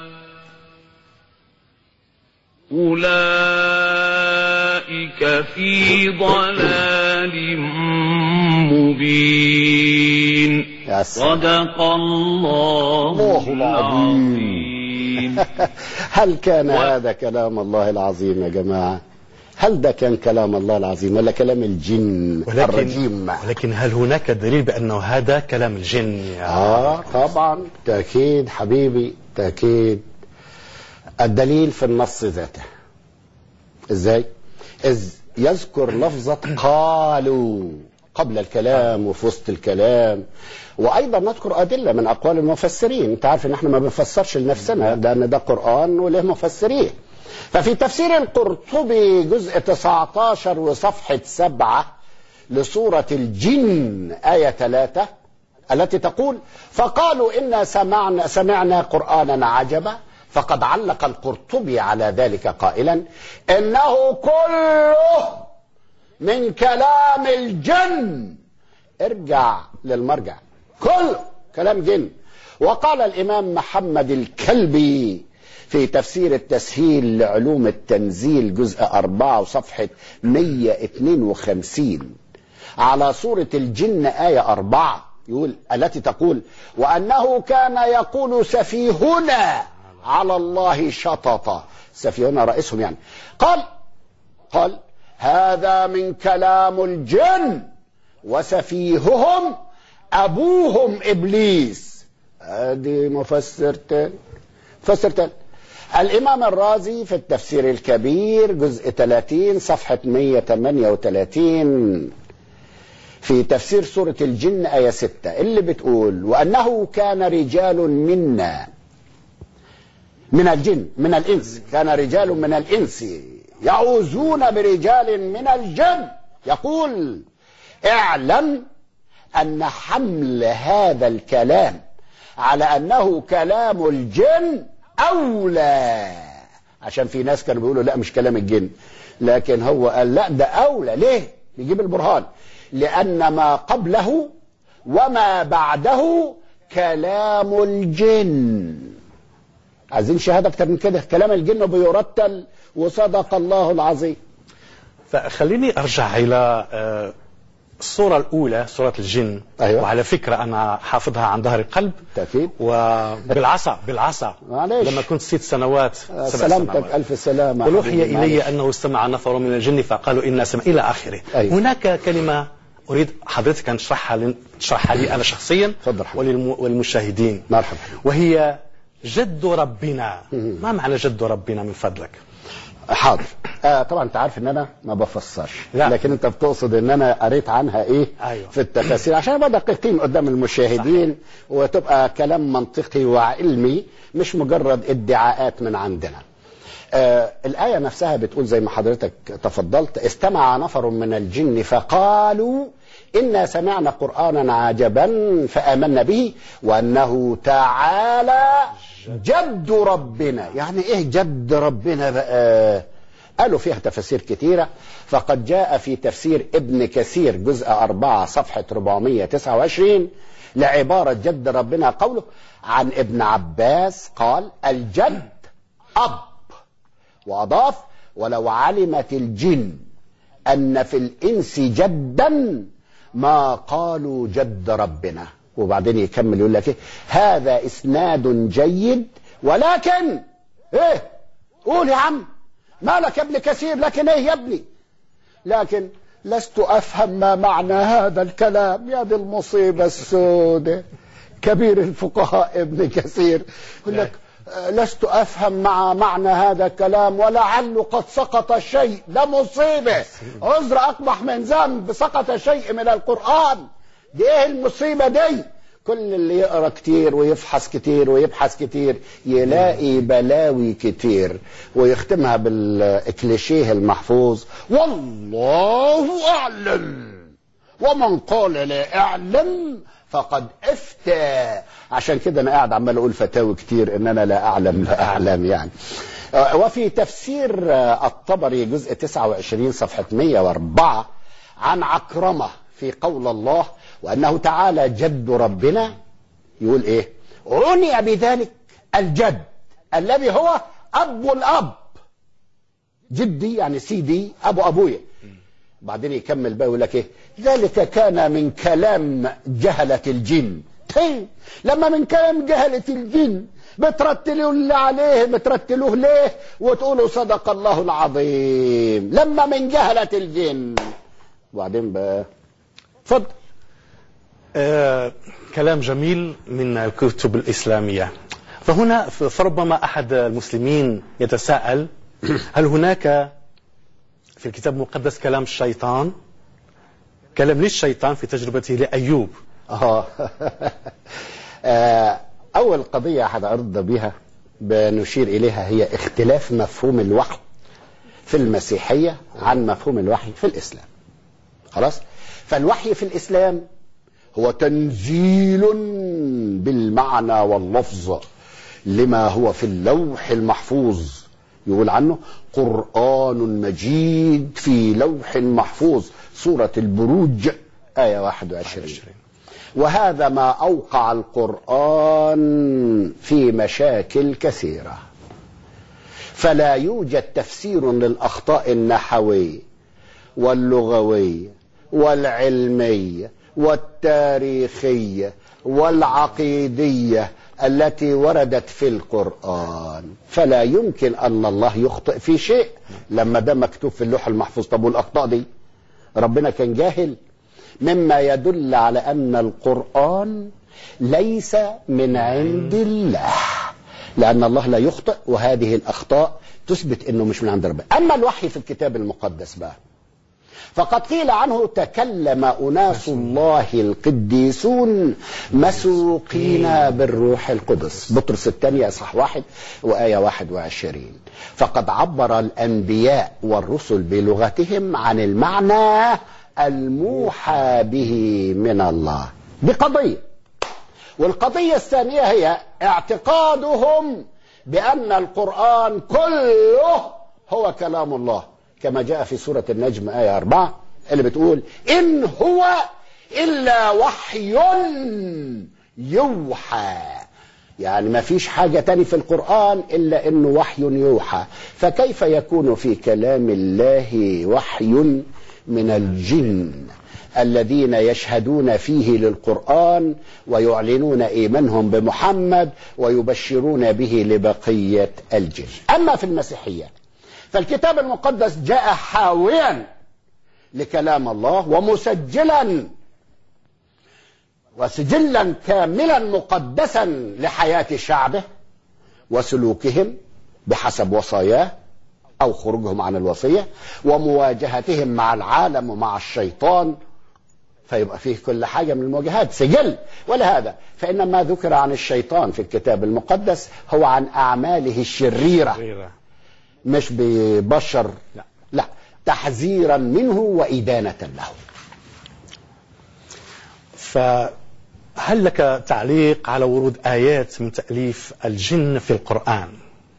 [SPEAKER 4] أولئك في ضلال مبين. صدق الله العظيم.
[SPEAKER 1] هل كان هذا كلام الله العظيم يا جماعة؟ هل ده كان كلام الله العظيم ولا كلام الجن الرجيم؟
[SPEAKER 2] ولكن هل هناك دليل بأنه هذا كلام الجن؟
[SPEAKER 1] طبعا تأكيد حبيبي، تأكيد. الدليل في النص ذاته. ازاي؟ إذ يذكر لفظة قالوا قبل الكلام وفي وسط الكلام، وايضا نذكر ادله من اقوال المفسرين. انت عارف ان احنا ما بنفسرش لنفسنا، لان ده قران وله مفسرين. ففي تفسير القرطبي جزء 19 وصفحه 7 لسوره الجن آية 3 التي تقول فقالوا إنا سمعنا قرآنا عجبا، فقد علق القرطبي على ذلك قائلا إنه كله من كلام الجن. ارجع للمرجع، كله كلام جن. وقال الإمام محمد الكلبي في تفسير التسهيل لعلوم التنزيل جزء 4 وصفحة 152 على سورة الجن آية 4 يقول التي تقول وأنه كان يقول سفيهنا على الله شططا. سفيهنا رئيسهم يعني. قال هذا من كلام الجن وسفيههم أبوهم إبليس. هذه مفسرتين. الإمام الرازي في التفسير الكبير جزء 30 صفحة 138 في تفسير سورة الجن آية 6 اللي بتقول: وأنه كان رجال منا من الجن من الإنس، كان رجال من الإنس يعوذون برجال من الجن يقول: اعلم أن حمل هذا الكلام على أنه كلام الجن أولى. عشان في ناس كانوا بيقولوا لا مش كلام الجن، لكن هو قال لا ده أولى. ليه؟ يجيب البرهان: لأن ما قبله وما بعده كلام الجن. عايزين شهادة أكتر من كده؟ كلام الجن بيرتل، وصدق الله العظيم.
[SPEAKER 2] فخليني أرجع إلى الصورة الأولى، صورة الجن.
[SPEAKER 1] أيوة.
[SPEAKER 2] وعلى فكرة أنا حافظها عن ظهر قلب،
[SPEAKER 1] تأكيد،
[SPEAKER 2] وبالعصا
[SPEAKER 1] معلش.
[SPEAKER 2] لما كنت 6 سنوات، 7
[SPEAKER 1] سلامتك،
[SPEAKER 2] سنوات.
[SPEAKER 1] ألف سلامة.
[SPEAKER 2] قل أوحي إلي أنه استمع نفر من الجن فقالوا إنا سمع إلى آخره.
[SPEAKER 1] أيوة.
[SPEAKER 2] هناك كلمة أريد حضرتك أن تشرحها لي أنا شخصيا والمشاهدين.
[SPEAKER 1] مرحبا.
[SPEAKER 2] وهي جد ربنا. ما معنى جد ربنا من فضلك؟
[SPEAKER 1] حاضر. طبعا انت عارف ان انا ما بفسرش،
[SPEAKER 2] لا.
[SPEAKER 1] لكن انت بتقصد ان انا قريت عنها ايه؟
[SPEAKER 2] أيوة.
[SPEAKER 1] في التفاسير عشان ابقى دقيقين قدام المشاهدين. صحيح. وتبقى كلام منطقي وعلمي مش مجرد ادعاءات من عندنا. الآية نفسها بتقول زي ما حضرتك تفضلت: استمع نفر من الجن فقالوا إنا سمعنا قرآنا عجبا فآمنا به وأنه تعالى جد ربنا. يعني إيه جد ربنا بقى؟ قالوا فيها تفاسير كثيرة. فقد جاء في تفسير ابن كثير جزء 4 صفحة 429 لعبارة جد ربنا قوله عن ابن عباس قال: الجد أب. وأضاف: ولو علمت الجن أن في الإنس جدا ما قالوا جد ربنا. وبعدين يكمل يقول لك إيه؟ هذا إسناد جيد ولكن إيه؟ قول يا عم، مالك يا ابن كثير؟ لكن إيه يا ابني؟ لكن لست أفهم ما معنى هذا الكلام. يا دي المصيبة السوداء. كبير الفقهاء ابن كثير يقول لك لست أفهم معنى هذا الكلام ولعل قد سقط شيء. ده مصيبة، عذر أقبح من ذنب. سقط شيء من القرآن. دي إيه المصيبة دي؟ كل اللي يقرأ كتير ويفحص كتير ويبحث كتير يلاقي بلاوي كتير، ويختمها بالإكليشيه المحفوظ: والله أعلم، ومن قال لا أعلم فقد افتى. عشان كده انا قاعد عمال اقول فتاوي كتير ان انا لا اعلم يعني. وفي تفسير الطبري جزء 29 صفحة 104 عن عكرمة في قول الله وانه تعالى جد ربنا يقول ايه؟ عني بذلك الجد الذي هو اب الاب. جدي يعني سيدي، ابو ابويا. بعدين يكمل بقى يقول لك ايه؟ ذلك كان من كلام جهلة الجن. لما من كلام جهلة الجن بترتلوا اللي عليه بترتلوه ليه وتقولوا صدق الله العظيم؟ لما من جهلة الجن. وبعدين بقى اتفضل.
[SPEAKER 2] كلام جميل من الكتب الإسلامية. فهنا فربما أحد المسلمين يتساءل: هل هناك في الكتاب المقدس كلام الشيطان؟ كلام للشيطان في تجربته لأيوب.
[SPEAKER 1] أول قضية هنرد بها بنشير إليها هي اختلاف مفهوم الوحي في المسيحية عن مفهوم الوحي في الإسلام. خلاص؟ فالوحي في الإسلام هو تنزيل بالمعنى واللفظ لما هو في اللوح المحفوظ. يقول عنه قرآن مجيد في لوح محفوظ، سورة البروج آية 21. وهذا ما أوقع القرآن في مشاكل كثيرة. فلا يوجد تفسير للأخطاء النحوية واللغوية والعلمية والتاريخية والعقيدية التي وردت في القرآن. فلا يمكن أن الله يخطئ في شيء لما ده مكتوب في اللوح المحفوظ. طب والأخطاء دي ربنا كان جاهل؟ مما يدل على أن القرآن ليس من عند الله، لأن الله لا يخطئ، وهذه الأخطاء تثبت أنه مش من عند ربنا. أما الوحي في الكتاب المقدس بقى، فقد قيل عنه تكلم أناس الله القديسون مسوقين بالروح القدس. بطرس الثانية اصحاح 1 وآية 21. فقد عبر الأنبياء والرسل بلغتهم عن المعنى الموحى به من الله. دي قضية. والقضية الثانية هي اعتقادهم بأن القرآن كله هو كلام الله، كما جاء في سورة النجم آية 4 اللي بتقول إن هو إلا وحي يوحى. يعني ما فيش حاجة تاني في القرآن إلا إنه وحي يوحى. فكيف يكون في كلام الله وحي من الجن الذين يشهدون فيه للقرآن ويعلنون إيمانهم بمحمد ويبشرون به لبقية الجن؟ أما في المسيحية فالكتاب المقدس جاء حاويا لكلام الله ومسجلا وسجلا كاملا مقدسا لحياة شعبه وسلوكهم بحسب وصاياه أو خروجهم عن الوصية ومواجهتهم مع العالم ومع الشيطان. فيبقى فيه كل حاجة من المواجهات سجل. ولهذا فإن ما ذكر عن الشيطان في الكتاب المقدس هو عن أعماله الشريرة، مش ببشر، لا، تحذيرا منه وإدانة له.
[SPEAKER 2] فهل لك تعليق على ورود آيات من تأليف الجن في القرآن؟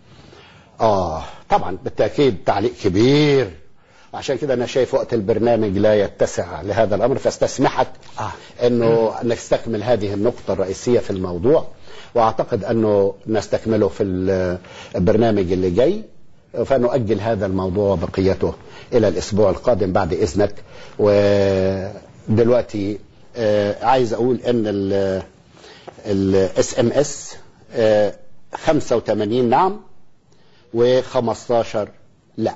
[SPEAKER 1] طبعا بالتأكيد تعليق كبير. عشان كده أنا شايف وقت البرنامج لا يتسع لهذا الأمر، فاستسمحك أنه نستكمل هذه النقطة الرئيسية في الموضوع، وأعتقد أنه نستكمله في البرنامج اللي جاي، فنؤجل هذا الموضوع بقيته إلى الأسبوع القادم بعد إذنك. ودلوقتي عايز أقول أن ال SMS 85 نعم و15 لا.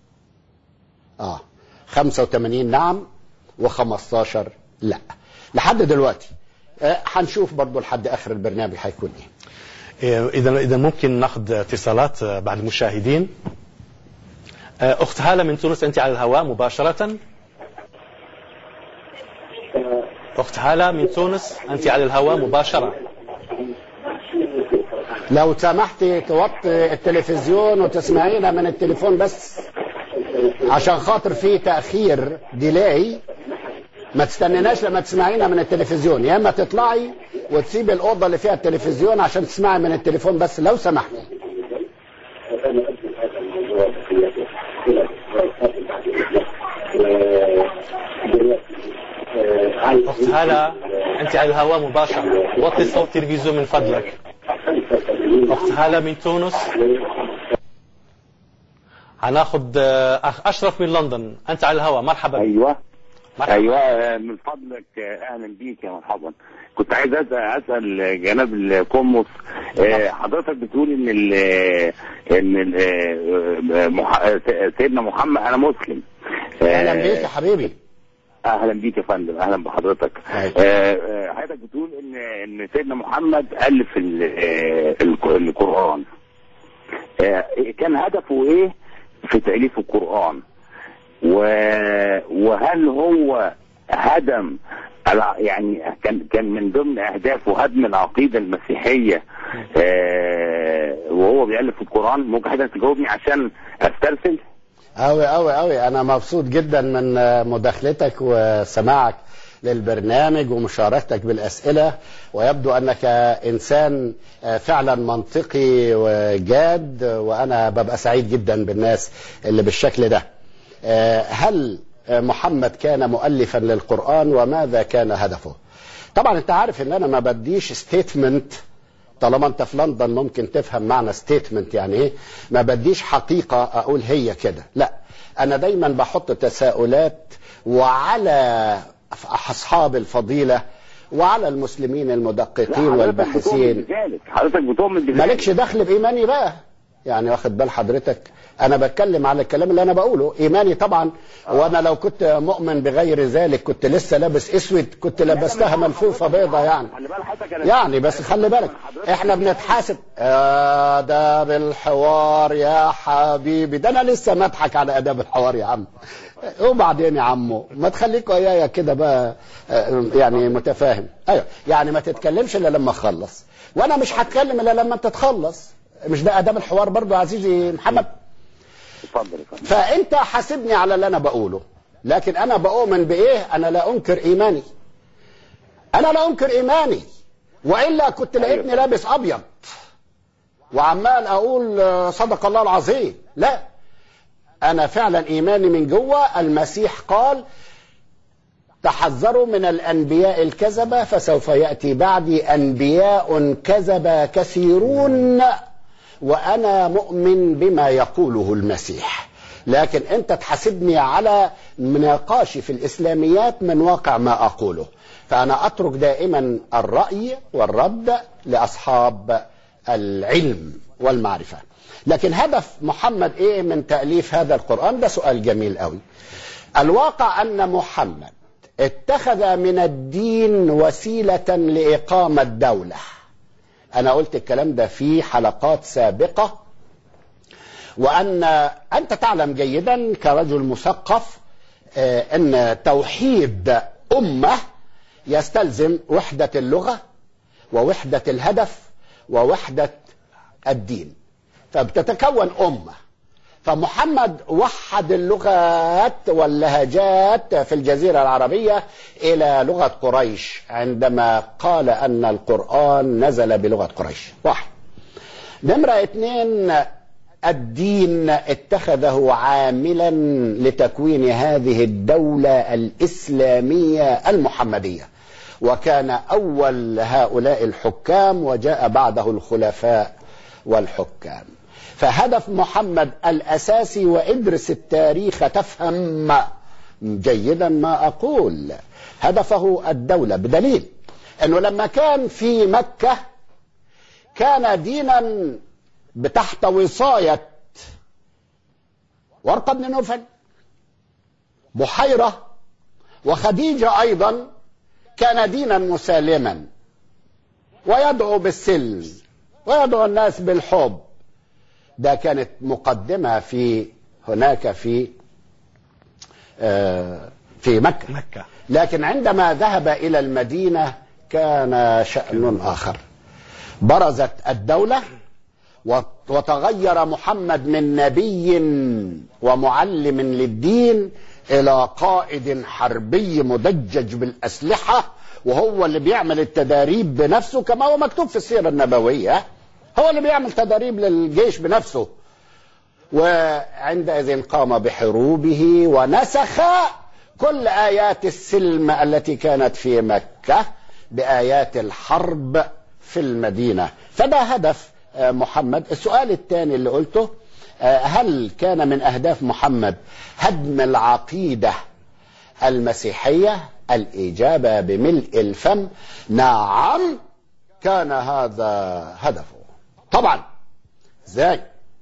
[SPEAKER 1] 85 نعم و15 لا لحد دلوقتي. هنشوف برضو لحد آخر البرنامج هيكون إيه.
[SPEAKER 2] إذا ممكن ناخذ اتصالات بعد المشاهدين. أخت هالة من تونس، أنت على الهواء مباشرة. أخت هالة من تونس، أنت على الهواء مباشرة.
[SPEAKER 1] لو سمحتي توطي التلفزيون وتسمعينا من التليفون بس، عشان خاطر في تأخير ديلاي. ما تستنيناش لما تسمعينا من التلفزيون، يا اما تطلعي وتسيبي الأوضة اللي فيها التلفزيون عشان تسمعي من التليفون بس لو سمحتي.
[SPEAKER 2] أخت هالة أنت على الهواء مباشرة، وطي صوت التلفزيون من فضلك. أخت هالة من تونس. هناخذ أشرف من لندن، أنت على الهواء. مرحبا.
[SPEAKER 5] أيوة
[SPEAKER 2] مرحبا.
[SPEAKER 5] أيوة من فضلك أهلا بيك يا مرحبا. كنت عايز أسأل جناب القمص، حضرتك بتقول إن سيدنا محمد، أنا مسلم.
[SPEAKER 1] أهلا بيك يا حبيبي.
[SPEAKER 5] اهلا بيك يا فندم، اهلا بحضرتك. حضرتك بتقول ان سيدنا محمد الف القران. كان هدفه ايه في تاليف القران؟ وهل هو هدم، يعني كان من ضمن اهدافه هدم العقيده المسيحيه وهو بيالف القران؟ ممكن حضرتك تجاوبني عشان استرسل؟
[SPEAKER 1] أوي أنا مبسوط جدا من مداخلتك وسماعك للبرنامج ومشاركتك بالأسئلة، ويبدو أنك إنسان فعلا منطقي وجاد، وأنا ببقى سعيد جدا بالناس اللي بالشكل ده. هل محمد كان مؤلفا للقرآن وماذا كان هدفه؟ طبعا أنت عارف أن أنا ما بديش ستيتمنت. طالما انت في لندن ممكن تفهم معنى ستيتمنت يعني ايه. ما بديش حقيقة اقول هي كده، لا، انا دايما بحط تساؤلات، وعلى اصحاب الفضيلة وعلى المسلمين المدققين والباحثين.
[SPEAKER 5] حضرتك بتؤمن بذلك؟
[SPEAKER 1] مالكش دخل بإيماني بقى. يعني واخد بال حضرتك؟ انا بتكلم على الكلام اللي انا بقوله، ايماني طبعا. وانا لو كنت مؤمن بغير ذلك كنت لسه لابس اسود، كنت لبستها ملفوفه بيضه يعني بس خلي بالك احنا بنتحاسب. ده بالحوار يا حبيبي، ده انا لسه مضحك على اداب الحوار يا عم. وبعدين يا عمو ما تخليك ويايا كده بقى يعني متفاهم. ايوه يعني ما تتكلمش الا لما اخلص، وانا مش هتكلم الا لما انت تخلص. مش ده اداب الحوار برضو يا عزيزي محمد؟
[SPEAKER 5] اتفضل.
[SPEAKER 1] فانت حاسبني على اللي انا بقوله، لكن انا بؤمن بايه؟ انا لا انكر ايماني، انا لا انكر ايماني، والا كنت لقيتني لابس ابيض وعمال اقول صدق الله العظيم. لا، انا فعلا ايماني من جوه. المسيح قال تحذروا من الانبياء الكذبة فسوف ياتي بعدي انبياء كذبة كثيرون، وانا مؤمن بما يقوله المسيح. لكن انت تحاسبني على نقاشي في الاسلاميات من واقع ما اقوله، فانا اترك دائما الرأي والرد لاصحاب العلم والمعرفة. لكن هدف محمد ايه من تأليف هذا القرآن؟ ده سؤال جميل قوي. الواقع ان محمد اتخذ من الدين وسيلة لإقامة دولة. أنا قلت الكلام ده في حلقات سابقة، وأن أنت تعلم جيدا كرجل مثقف أن توحيد أمة يستلزم وحدة اللغة ووحدة الهدف ووحدة الدين، فبتتكون أمة. فمحمد وحد اللغات واللهجات في الجزيرة العربية إلى لغة قريش عندما قال أن القرآن نزل بلغة قريش. واحد. نمرة 2، الدين اتخذه عاملا لتكوين هذه الدولة الإسلامية المحمدية، وكان أول هؤلاء الحكام وجاء بعده الخلفاء والحكام. فهدف محمد الأساسي، وادرس التاريخ تفهم جيدا ما أقول، هدفه الدولة، بدليل أنه لما كان في مكة كان دينا تحت وصاية ورقة بن نوفل، بحيرة وخديجة أيضا كان دينا مسالما ويدعو بالسلم ويدعو الناس بالحب. ده كانت مقدمة في هناك في مكة. لكن عندما ذهب إلى المدينة كان شأن آخر. برزت الدولة وتغير محمد من نبي ومعلم للدين إلى قائد حربي مدجج بالأسلحة، وهو اللي بيعمل التداريب بنفسه كما هو مكتوب في السيرة النبوية. هو اللي بيعمل تدريب للجيش بنفسه. وعندئذ قام بحروبه ونسخ كل آيات السلم التي كانت في مكة بآيات الحرب في المدينة. فده هدف محمد. السؤال الثاني اللي قلته، هل كان من أهداف محمد هدم العقيدة المسيحية؟ الإجابة بملء الفم نعم، كان هذا هدفه. طبعا ازاي؟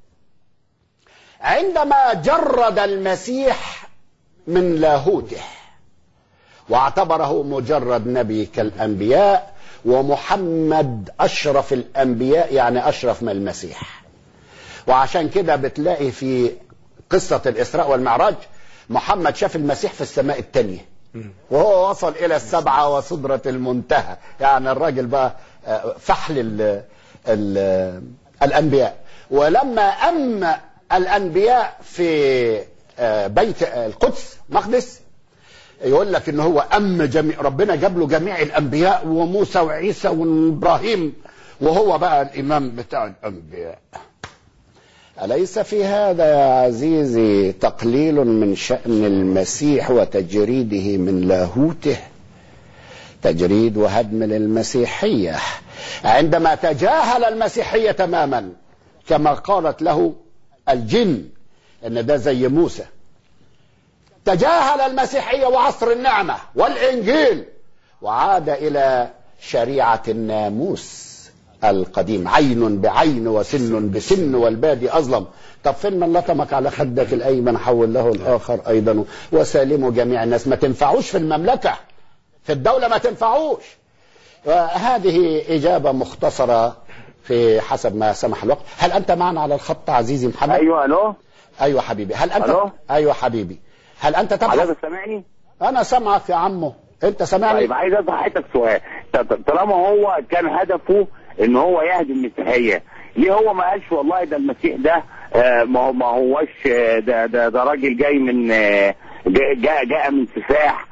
[SPEAKER 1] عندما جرد المسيح من لاهوته واعتبره مجرد نبي كالأنبياء، ومحمد أشرف الأنبياء يعني أشرف من المسيح. وعشان كده بتلاقي في قصة الإسراء والمعراج محمد شاف المسيح في السماء الثانية وهو وصل إلى السبعة وصدرة المنتهى. يعني الراجل بقى فحل الأنبياء. ولما أم الأنبياء في بيت القدس مقدس، يقول لك إنه هو أم جميع، ربنا جاب له جميع الأنبياء وموسى وعيسى وإبراهيم، وهو بقى الإمام بتاع الأنبياء. أليس في هذا يا عزيزي تقليل من شأن المسيح وتجريده من لاهوته؟ تجريد وهدم للمسيحية عندما تجاهل المسيحية تماما، كما قالت له الجن ان ده زي موسى. تجاهل المسيحية وعصر النعمة والإنجيل وعاد إلى شريعة الناموس القديم. عين بعين وسن بسن والبادي أظلم. طب فين من لطمك على خدك الأيمن حول له الآخر أيضا وسالموا جميع الناس. ما تنفعوش في المملكة، في الدولة ما تنفعوش. هذه إجابة مختصرة في حسب ما سمح الوقت. هل أنت معنا على الخط عزيزي محمد؟
[SPEAKER 5] ايوه الو.
[SPEAKER 1] أيوه حبيبي. هل أنت
[SPEAKER 5] ألو؟
[SPEAKER 1] أيوه حبيبي. هل أنت تبحث؟
[SPEAKER 5] حضرتك سامعني؟
[SPEAKER 1] أنا سامعك يا عمو. أنت سامعني؟
[SPEAKER 5] طيب عايز اسال حضرتك سؤال. طالما هو كان هدفه ان هو يهدم المسيحيه، ليه هو ما قالش والله ده المسيح ده ما هوش ده راجل جاي من جاء من سفاح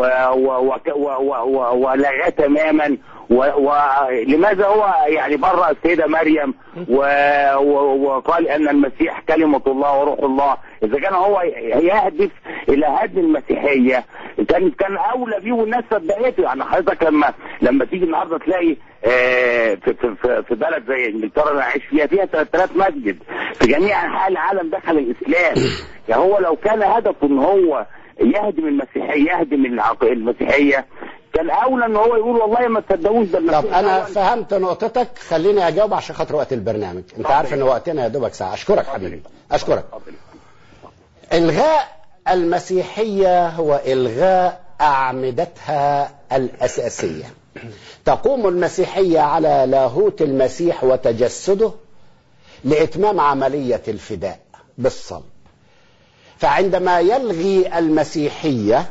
[SPEAKER 5] ولغاه تماما، ولماذا هو يعني برأ السيدة مريم وقال ان المسيح كلمة الله وروح الله؟ اذا كان هو يهدف الى هدم المسيحية كان اولى بيه والناس صدقته. يعني حضرتك لما تيجي النهارده تلاقي في بلد زي انجلترا اللي عايش فيها 3000 مسجد في جميع انحاء العالم دخل الاسلام. يعني هو لو كان هدفه ان هو يهدم المسيحية، يهدم المسيحية، كان اولى ان هو يقول والله ما تصدقوش ده المسيح.
[SPEAKER 1] طب انا فهمت نقطتك، خليني اجاوب عشان خاطر وقت البرنامج. انت عارف ان وقتنا يا دوبك ساعه. اشكرك حبيبي، اشكرك. الغاء المسيحيه هو الغاء اعمدتها الاساسيه. تقوم المسيحيه على لاهوت المسيح وتجسده لاتمام عمليه الفداء بالصلب. فعندما يلغي المسيحيه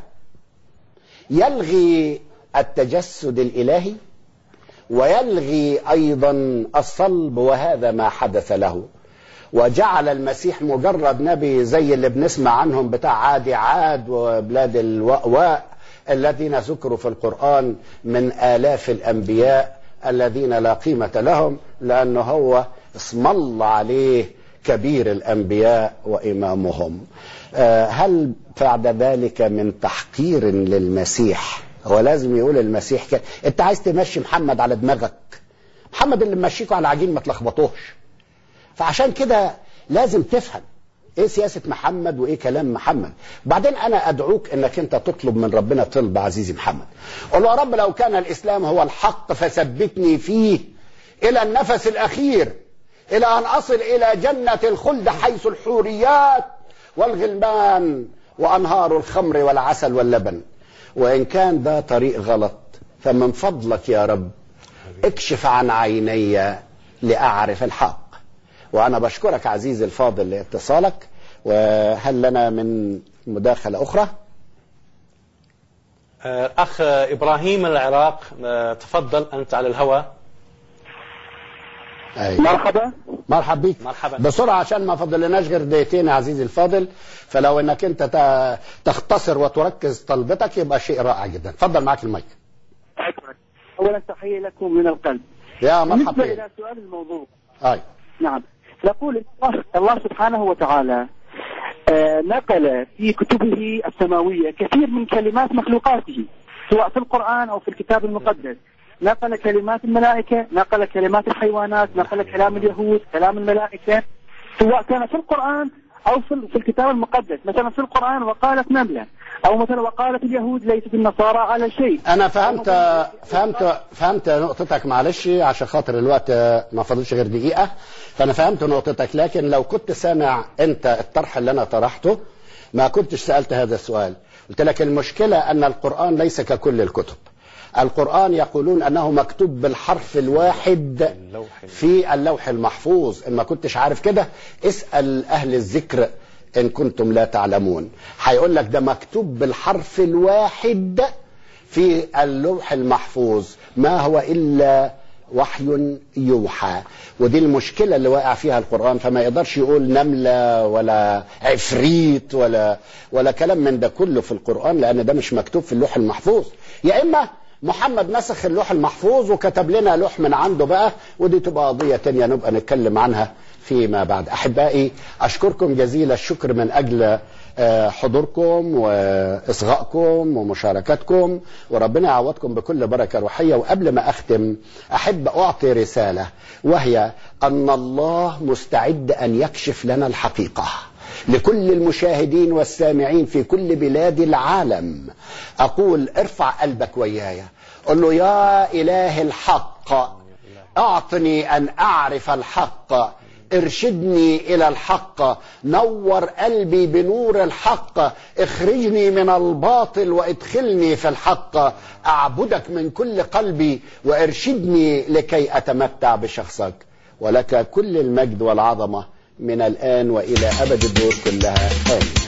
[SPEAKER 1] يلغي التجسد الإلهي ويلغي أيضا الصلب، وهذا ما حدث له. وجعل المسيح مجرد نبي زي اللي بنسمع عنهم بتاع عاد وبلاد الوأواء الذين ذكروا في القرآن من آلاف الأنبياء الذين لا قيمة لهم، لأنه هو اسم الله عليه كبير الأنبياء وإمامهم. هل بعد ذلك من تحقير للمسيح؟ هو لازم يقول المسيح كده. انت عايز تمشي محمد على دماغك، محمد اللي ممشيكوا على العجين ما تلخبطوش. فعشان كده لازم تفهم ايه سياسة محمد وايه كلام محمد. بعدين انا ادعوك انك انت تطلب من ربنا طلب عزيزي محمد. قل له يا رب لو كان الاسلام هو الحق فثبتني فيه الى النفس الاخير، الى ان اصل الى جنة الخلد حيث الحوريات والغلمان وأنهار الخمر والعسل واللبن. وإن كان ده طريق غلط فمن فضلك يا رب اكشف عن عيني لأعرف الحق. وأنا بشكرك عزيزي الفاضل لاتصالك. وهل لنا من مداخلة أخرى؟
[SPEAKER 2] أخ إبراهيم العراق، تفضل أنت على الهواء.
[SPEAKER 1] أيوة. مرحبا بيك.
[SPEAKER 2] مرحبا.
[SPEAKER 1] بسرعة عشان ما فضلناش غير دقيقتين يا عزيزي الفاضل، فلو انك انت تختصر وتركز طلبتك يبقى شيء رائع جدا. تفضل معك المايك.
[SPEAKER 6] اولا تحية لكم من القلب.
[SPEAKER 1] يا مرحبا.
[SPEAKER 6] بالنسبة الى سؤال الموضوع.
[SPEAKER 1] نعم.
[SPEAKER 6] نقول الله سبحانه وتعالى نقل في كتبه السماوية كثير من كلمات مخلوقاته سواء في القرآن او في الكتاب المقدس. نقل كلمات الملائكة، نقل كلمات الحيوانات، نقل كلام اليهود، كلام الملائكة، سواء كان في القرآن أو في الكتاب المقدس. مثلا في القرآن وقالت نملة، أو مثلا وقالت اليهود ليست النصارى على شيء.
[SPEAKER 1] أنا فهمت نقطتك. معلش عشان خاطر الوقت ما فضلش غير دقيقة، فأنا فهمت نقطتك. لكن لو كنت سامع أنت الطرح اللي أنا طرحته ما كنتش سألت هذا السؤال. قلت لك المشكلة أن القرآن ليس ككل الكتب. القرآن يقولون أنه مكتوب بالحرف الواحد في اللوح المحفوظ. إن ما كنتش عارف كده اسأل أهل الذكر إن كنتم لا تعلمون. هيقول لك ده مكتوب بالحرف الواحد في اللوح المحفوظ، ما هو إلا وحي يوحى. ودي المشكلة اللي واقع فيها القرآن. فما يقدرش يقول نملة ولا عفريت ولا كلام من ده كله في القرآن، لأن ده مش مكتوب في اللوح المحفوظ. يا إما محمد نسخ اللوح المحفوظ وكتب لنا لوح من عنده بقى، ودي تبقى قضية تانية نبقى نتكلم عنها فيما بعد. أحبائي أشكركم جزيل الشكر من أجل حضوركم وإصغائكم ومشاركتكم، وربنا يعوضكم بكل بركة روحية. وقبل ما أختم أحب أعطي رسالة، وهي أن الله مستعد أن يكشف لنا الحقيقة لكل المشاهدين والسامعين في كل بلاد العالم. أقول ارفع قلبك وياي، قل له يا إله الحق اعطني ان اعرف الحق، ارشدني الى الحق، نور قلبي بنور الحق، اخرجني من الباطل وادخلني في الحق، اعبدك من كل قلبي وارشدني لكي اتمتع بشخصك، ولك كل المجد والعظمة من الآن وإلى أبد الدور كلها. آمين.